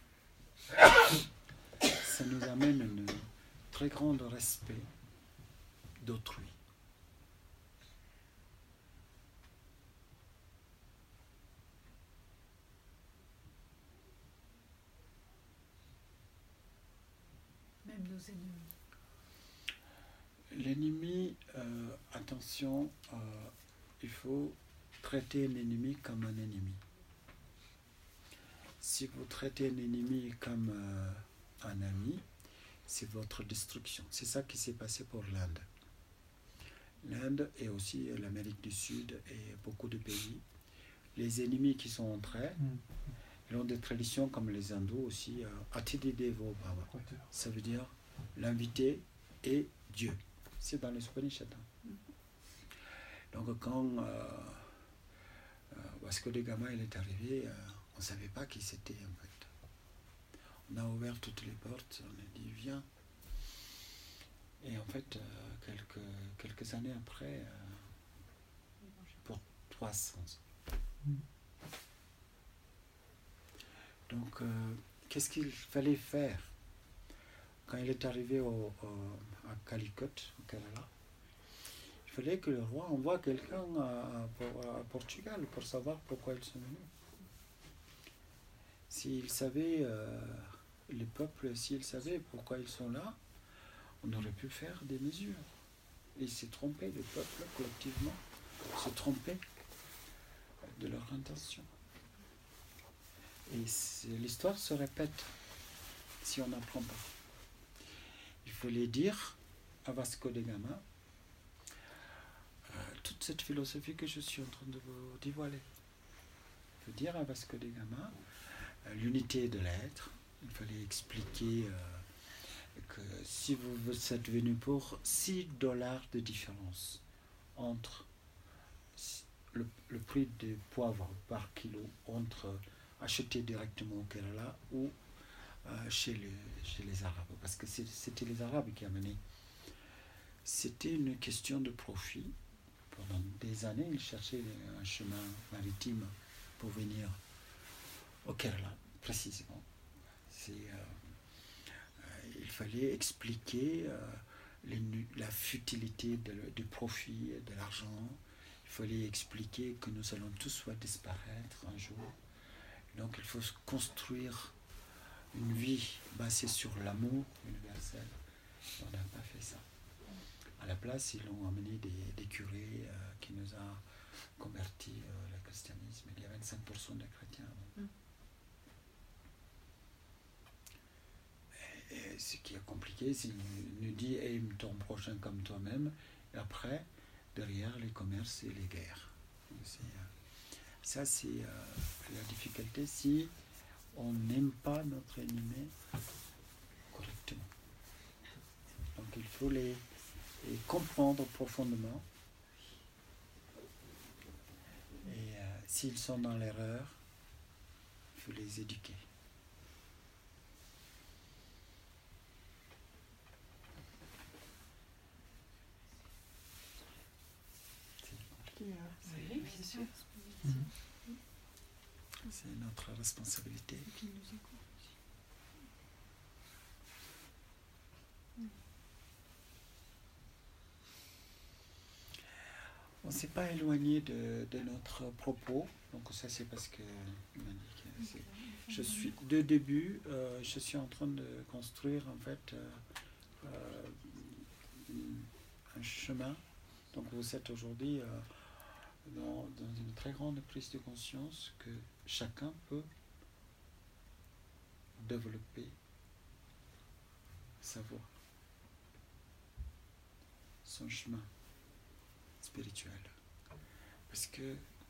Ça nous amène un très grand respect d'autrui. Même nos ennemis. L'ennemi, euh, attention, euh, il faut traiter un ennemi comme un ennemi. Si vous traitez un ennemi comme euh, un ami, c'est votre destruction. C'est ça qui s'est passé pour l'Inde. L'Inde et aussi l'Amérique du Sud et beaucoup de pays, les ennemis qui sont entre eux, mm. ils ont des traditions comme les hindous aussi, euh, Atididevo Bhava. Ça veut dire l'invité et Dieu. C'est dans les Upanishads. Donc quand euh, euh, Vasco de Gama il est arrivé, euh, on ne savait pas qui c'était en fait. On a ouvert toutes les portes, on a dit viens. Et en fait, euh, quelques, quelques années après, euh, pour trois cents ans. Donc, euh, qu'est-ce qu'il fallait faire quand il est arrivé au, au, à Calicut, au Kerala? Il fallait que le roi envoie quelqu'un à, à, à Portugal pour savoir pourquoi ils sont venus. S'il savait, euh, les peuples, s'ils savaient pourquoi ils sont là, on aurait pu faire des mesures. Et s'est trompé, le peuple, collectivement, se trompait de leur intention. Et l'histoire se répète si on n'apprend pas. Il faut les dire à Vasco de Gama, euh, toute cette philosophie que je suis en train de vous dévoiler. Il faut dire à Vasco de Gama euh, l'unité de l'être. Il fallait expliquer euh, que si vous, vous êtes venu pour six dollars de différence entre le, le prix des poivres par kilo entre acheter directement au Kerala ou euh, chez, le, chez les Arabes, parce que c'était les Arabes qui amenaient. C'était une question de profit. Pendant des années, ils cherchaient un chemin maritime pour venir au Kerala, précisément. C'est, euh, euh, il fallait expliquer euh, les, la futilité de, du profit, de l'argent. Il fallait expliquer que nous allons tous soit disparaître un jour. Donc il faut construire une vie basée sur l'amour universel. On n'a pas fait ça. À la place, ils ont amené des, des curés euh, qui nous ont convertis euh, au christianisme. Il y a vingt-cinq pour cent de chrétiens. Mm. Et, et ce qui est compliqué, c'est qu'il nous dit aime ton prochain comme toi-même. Et après, derrière les commerces et les guerres. C'est, euh, ça, c'est euh, la difficulté si on n'aime pas notre ennemi correctement. Donc il faut les, les comprendre profondément. Et euh, s'ils sont dans l'erreur, il faut les éduquer. Oui, bien sûr. Mmh. C'est notre responsabilité. On ne s'est pas éloigné de, de notre propos, donc ça c'est parce que je suis de début, euh, je suis en train de construire en fait euh, euh, un chemin. Donc vous êtes aujourd'hui euh, dans, dans une très grande prise de conscience que chacun peut développer sa voie, son chemin spirituel. Parce que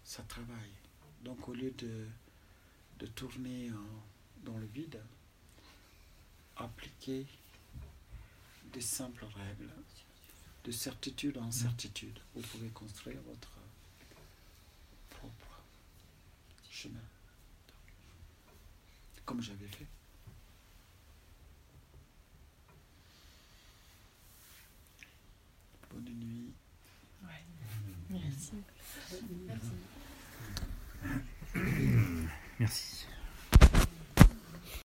ça travaille. Donc au lieu de, de tourner en- dans le vide, appliquez des simples règles, de certitude en certitude. Vous pouvez construire votre propre chemin, comme j'avais fait. Bonne nuit. Merci. Merci. Merci.